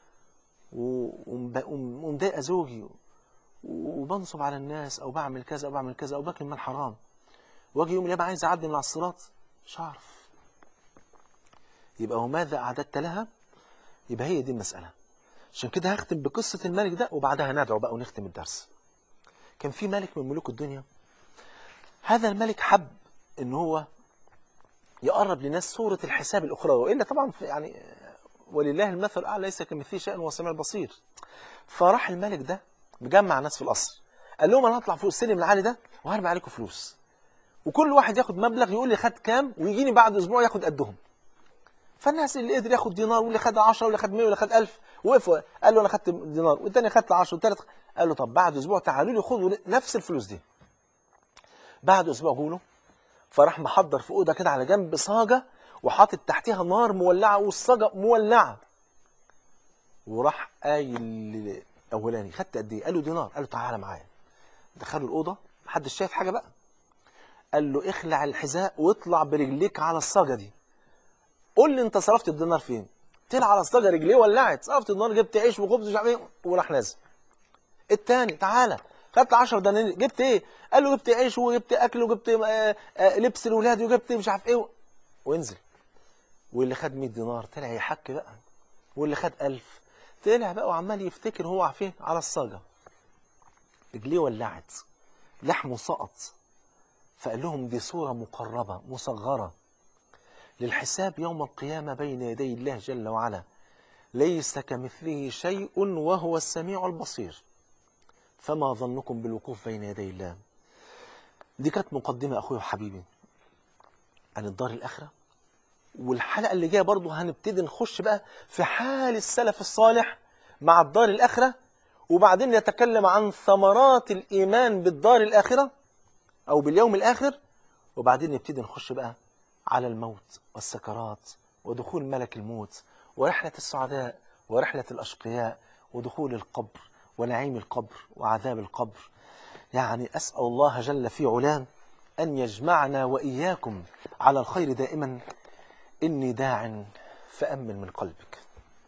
ومضايقه زوجي وبنصب على الناس او بعمل كذا او بعمل كذا او باكل مال حرام واجي يوم القيامه عايز اعدي من على الصراط، مش هعرف. يبقى وماذا اعددت لها، يبقى هي دي المساله. عشان كده هختم بقصه الملك ده وبعدها ندعو بقى ونختم الدرس. كان في ملك من ملوك الدنيا، هذا الملك حب ان هو يقرب لناس صوره الحساب الاخروي، والا طبعا يعني ولله المثل الاعلى ليس كمثله شيء وهو السميع البصير. فراح الملك ده مجمع ناس في القصر، قال لهم انا هطلع فوق السلم العالي ده وهرمي عليكم فلوس، وكل واحد ياخد مبلغ يقول لي خد كام ويجيني بعد اسبوع ياخد قدهم. فالناس اللي قدر ياخد دينار واللي خد 10 واللي خد 100 واللي خد 1000 وقفوا، قال له انا خدت دينار والثاني خدت 10 والثالث قال له طب بعد اسبوع تعالوا لي خدوا نفس الفلوس دي. بعد اسبوع جوله، فراح محضر في اوضه كده على جنب صاجه وحاطط تحتها نار مولعه والصاجه مولعه، وراح قايل اولاني خدت قد ايه؟ قال له دينار. قال له تعالى معايا. دخلوا الاوضه محدش شايف حاجه بقى، قال له اخلع الحذاء واطلع برجليك على الصاجه دي، قول لي انت صرفت الدينار فين. طلع على الصاجه رجليه ولعت، صرفت الدينار جبت عيش وخبز مش عارف ايه، وراح نازل. الثاني تعالى خدت 10 دنانير جبت ايه؟ قال له جبت عيش وجبت اكل وجبت لبس لاولادي وجبت مش عارف ايه وانزل. واللي خد 100 دينار طلع يحك بقى، واللي خد 1000 طلع بقى وعمال يفتكر هو فين على الصاجه، رجليه ولعت، لحمه سقط. فقال لهم دي صورة مقربة مصغرة للحساب يوم القيامة بين يدي الله جل وعلا، ليس كمثله شيء وهو السميع البصير، فما ظنكم بالوقوف بين يدي الله. دي كانت مقدمة أخوي وحبيبي عن الدار الآخرة، والحلقة اللي جاية برضو هنبتدي نخش بقى في حال السلف الصالح مع الدار الآخرة، وبعدين نتكلم عن ثمرات الإيمان بالدار الآخرة أو باليوم الآخر، وبعدين نبتدي نخش بقى على الموت والسكرات ودخول ملك الموت ورحلة السعداء ورحلة الأشقياء ودخول القبر ونعيم القبر وعذاب القبر. يعني أسأل الله جل في علاه أن يجمعنا وإياكم على الخير دائما. إني داع فأمن من قلبك.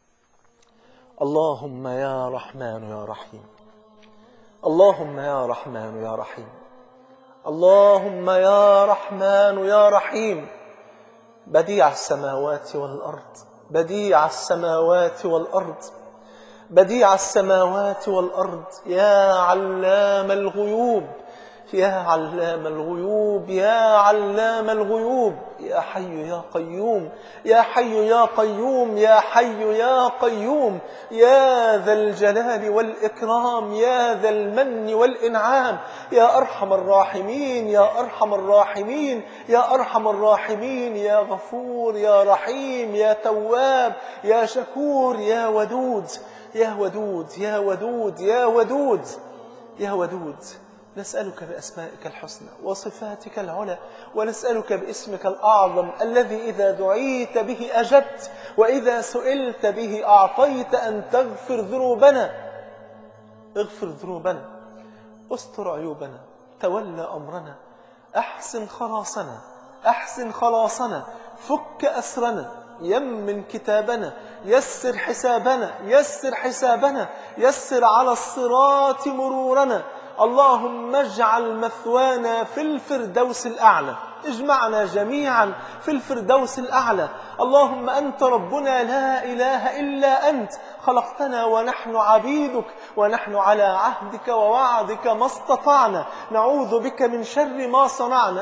اللهم يا رحمن يا رحيم، اللهم يا رحمن يا رحيم، اللهم يا رحمن يا رحيم، بديع السماوات والأرض، بديع السماوات والأرض، بديع السماوات والأرض، يا علام الغيوب، يا علام الغيوب، يا علام الغيوب، يا حي يا قيوم، يا حي يا قيوم، يا حي يا قيوم، يا ذا الجلال والإكرام، يا ذا المن والإنعام، يا أرحم الراحمين، يا أرحم الراحمين، يا أرحم الراحمين، يا غفور يا رحيم، يا تواب يا شكور، يا ودود يا ودود يا ودود يا ودود يا ودود. نسألك بأسمائك الحسنى وصفاتك العلى، ونسألك باسمك الأعظم الذي إذا دعيت به أجبت وإذا سئلت به أعطيت، أن تغفر ذنوبنا، اغفر ذنوبنا، استر عيوبنا، تولى أمرنا، أحسن خلاصنا، أحسن خلاصنا، فك أسرنا، يمن كتابنا، يسر حسابنا، يسر حسابنا، يسر على الصراط مرورنا. اللهم اجعل مثوانا في الفردوس الأعلى، اجمعنا جميعا في الفردوس الأعلى. اللهم أنت ربنا لا إله إلا أنت، خلقتنا ونحن عبيدك، ونحن على عهدك ووعدك ما استطعنا، نعوذ بك من شر ما صنعنا،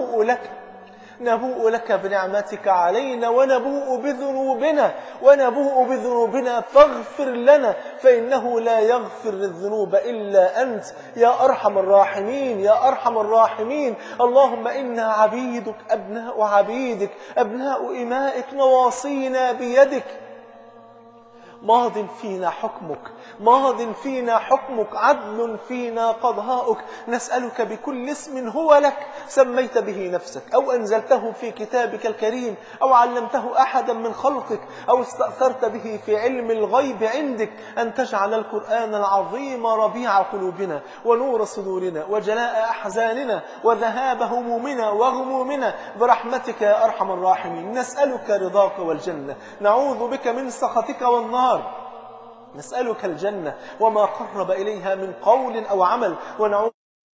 نبوء لك بنعمتك علينا ونبوء بذنوبنا فاغفر لنا، فإنه لا يغفر الذنوب إلا أنت يا أرحم الراحمين، يا أرحم الراحمين. اللهم إنا عبيدك، أبناء عبيدك، أبناء إمائك، نواصينا بيدك، ماض فينا حكمك، ماض فينا حكمك، عدل فينا قضاؤك. نسألك بكل اسم هو لك سميت به نفسك أو أنزلته في كتابك الكريم أو علمته أحدا من خلقك أو استأثرت به في علم الغيب عندك، أن تجعل القرآن العظيم ربيع قلوبنا ونور صدورنا وجلاء أحزاننا وذهاب همومنا وغمومنا برحمتك يا أرحم الراحمين. نسألك رضاك والجنة، نعوذ بك من سخطك والنار. نسألك الجنة وما قرب إليها من قول أو عمل، ونعوذ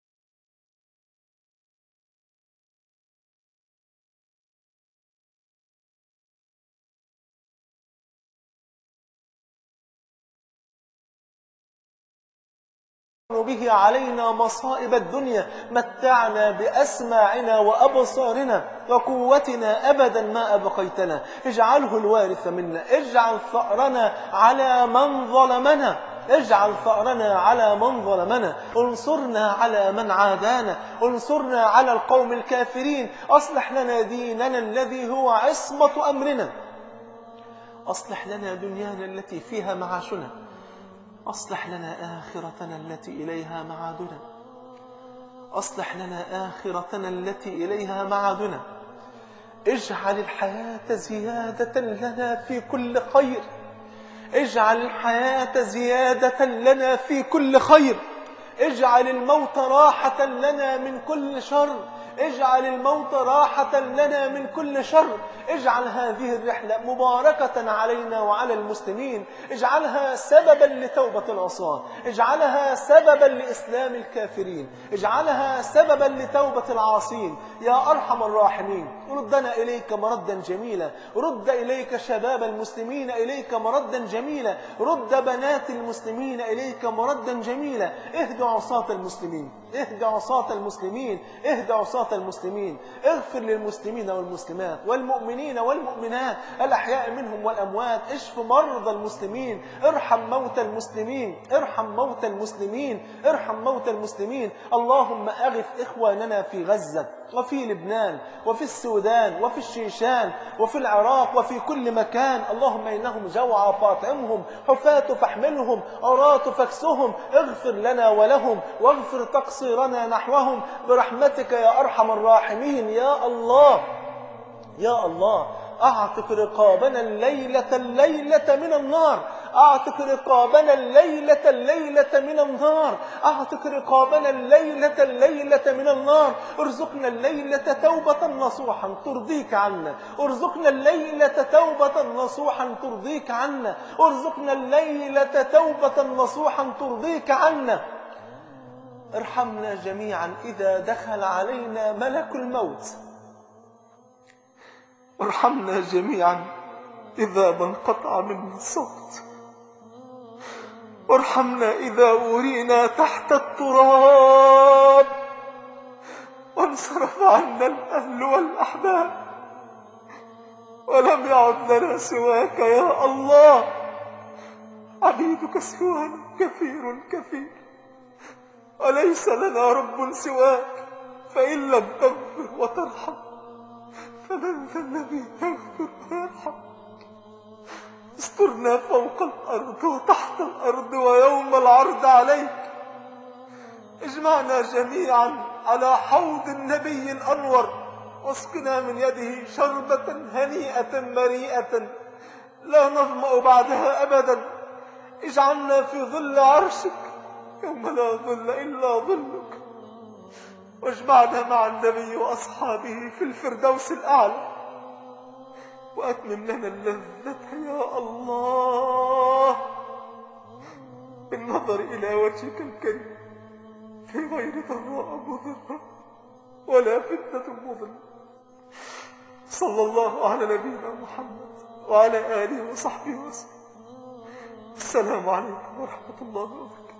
به علينا مصائب الدنيا. متعنا بأسماعنا وأبصارنا وقوتنا أبدا ما أبقيتنا، اجعله الوارث منا، اجعل ثأرنا على من ظلمنا، اجعل ثأرنا على من ظلمنا، انصرنا على من عادانا، انصرنا على القوم الكافرين. أصلح لنا ديننا الذي هو عصمة أمرنا، أصلح لنا دنيانا التي فيها معاشنا، أصلح لنا آخرتنا التي إليها معادنا، أصلح لنا آخرتنا التي إليها معادنا. اجعل الحياة زيادة لنا في كل خير، اجعل الحياة زيادة لنا في كل خير، اجعل الموت راحة لنا من كل شر، اجعل الموت راحة لنا من كل شر. اجعل هذه الرحلة مباركة علينا وعلى المسلمين، اجعلها سببا لتوبة العصاة، اجعلها سببا لإسلام الكافرين، اجعلها سببا لتوبة العاصين يا أرحم الراحمين. ردنا إليك مردا جميلا، رد إليك شباب المسلمين إليك مردا جميلا، رد بنات المسلمين إليك مردا جميلا. اهد عصاة المسلمين، اهد عصاة المسلمين، اهد عصاة موتى المسلمين، اغفر للمسلمين والمسلمات والمؤمنين والمؤمنات الأحياء منهم والأموات، اشف مرضى المسلمين، ارحم موتى المسلمين، ارحم موتى المسلمين، ارحم موتى المسلمين. اللهم أغث إخواننا في غزة وفي لبنان وفي السودان وفي الشيشان وفي العراق وفي كل مكان. اللهم إنهم جوعى فاطعمهم، حفاة فاحملهم، عراة فاكسهم، اغفر لنا ولهم واغفر تقصيرنا نحوهم برحمتك يا أرحم الراحمين. يا الله يا الله، أعتق رقابنا الليلة من النار، أعتق رقابنا الليلة من النار، أعتق رقابنا الليلة من النار. ارزقنا الليلة توبة نصوحا ترضيك عنا، ارزقنا الليلة توبة نصوحا ترضيك عنا، ارزقنا الليلة توبة نصوحا ترضيك عنا. ارحمنا جميعا إذا دخل علينا ملك الموت، وارحمنا جميعا إذا ما انقطع منا الصوت، وارحمنا إذا أورينا تحت التراب وانصرف عنا الأهل والأحباب ولم يعد لنا سواك يا الله. عبيدك سوانا كثير وليس لنا رب سواك، فإن لم تغفر وترحم فمن ذا الذي يغفر ويرحم؟ استرنا فوق الأرض وتحت الأرض ويوم العرض عليك. اجمعنا جميعا على حوض النبي الأنور، واسقنا من يده شربة هنيئة مريئة لا نظمأ بعدها أبدا. اجعلنا في ظل عرشك يوم لا ظل إلا ظلك، واجمعنا مع النبي وأصحابه في الفردوس الأعلى، وأتمم لنا اللذة يا الله بالنظر إلى وجهك الكريم في غير ضراء مضرة ولا فتنة مضلة. صلى الله على نبينا محمد وعلى آله وصحبه وسلم. السلام عليكم ورحمة الله وبركاته.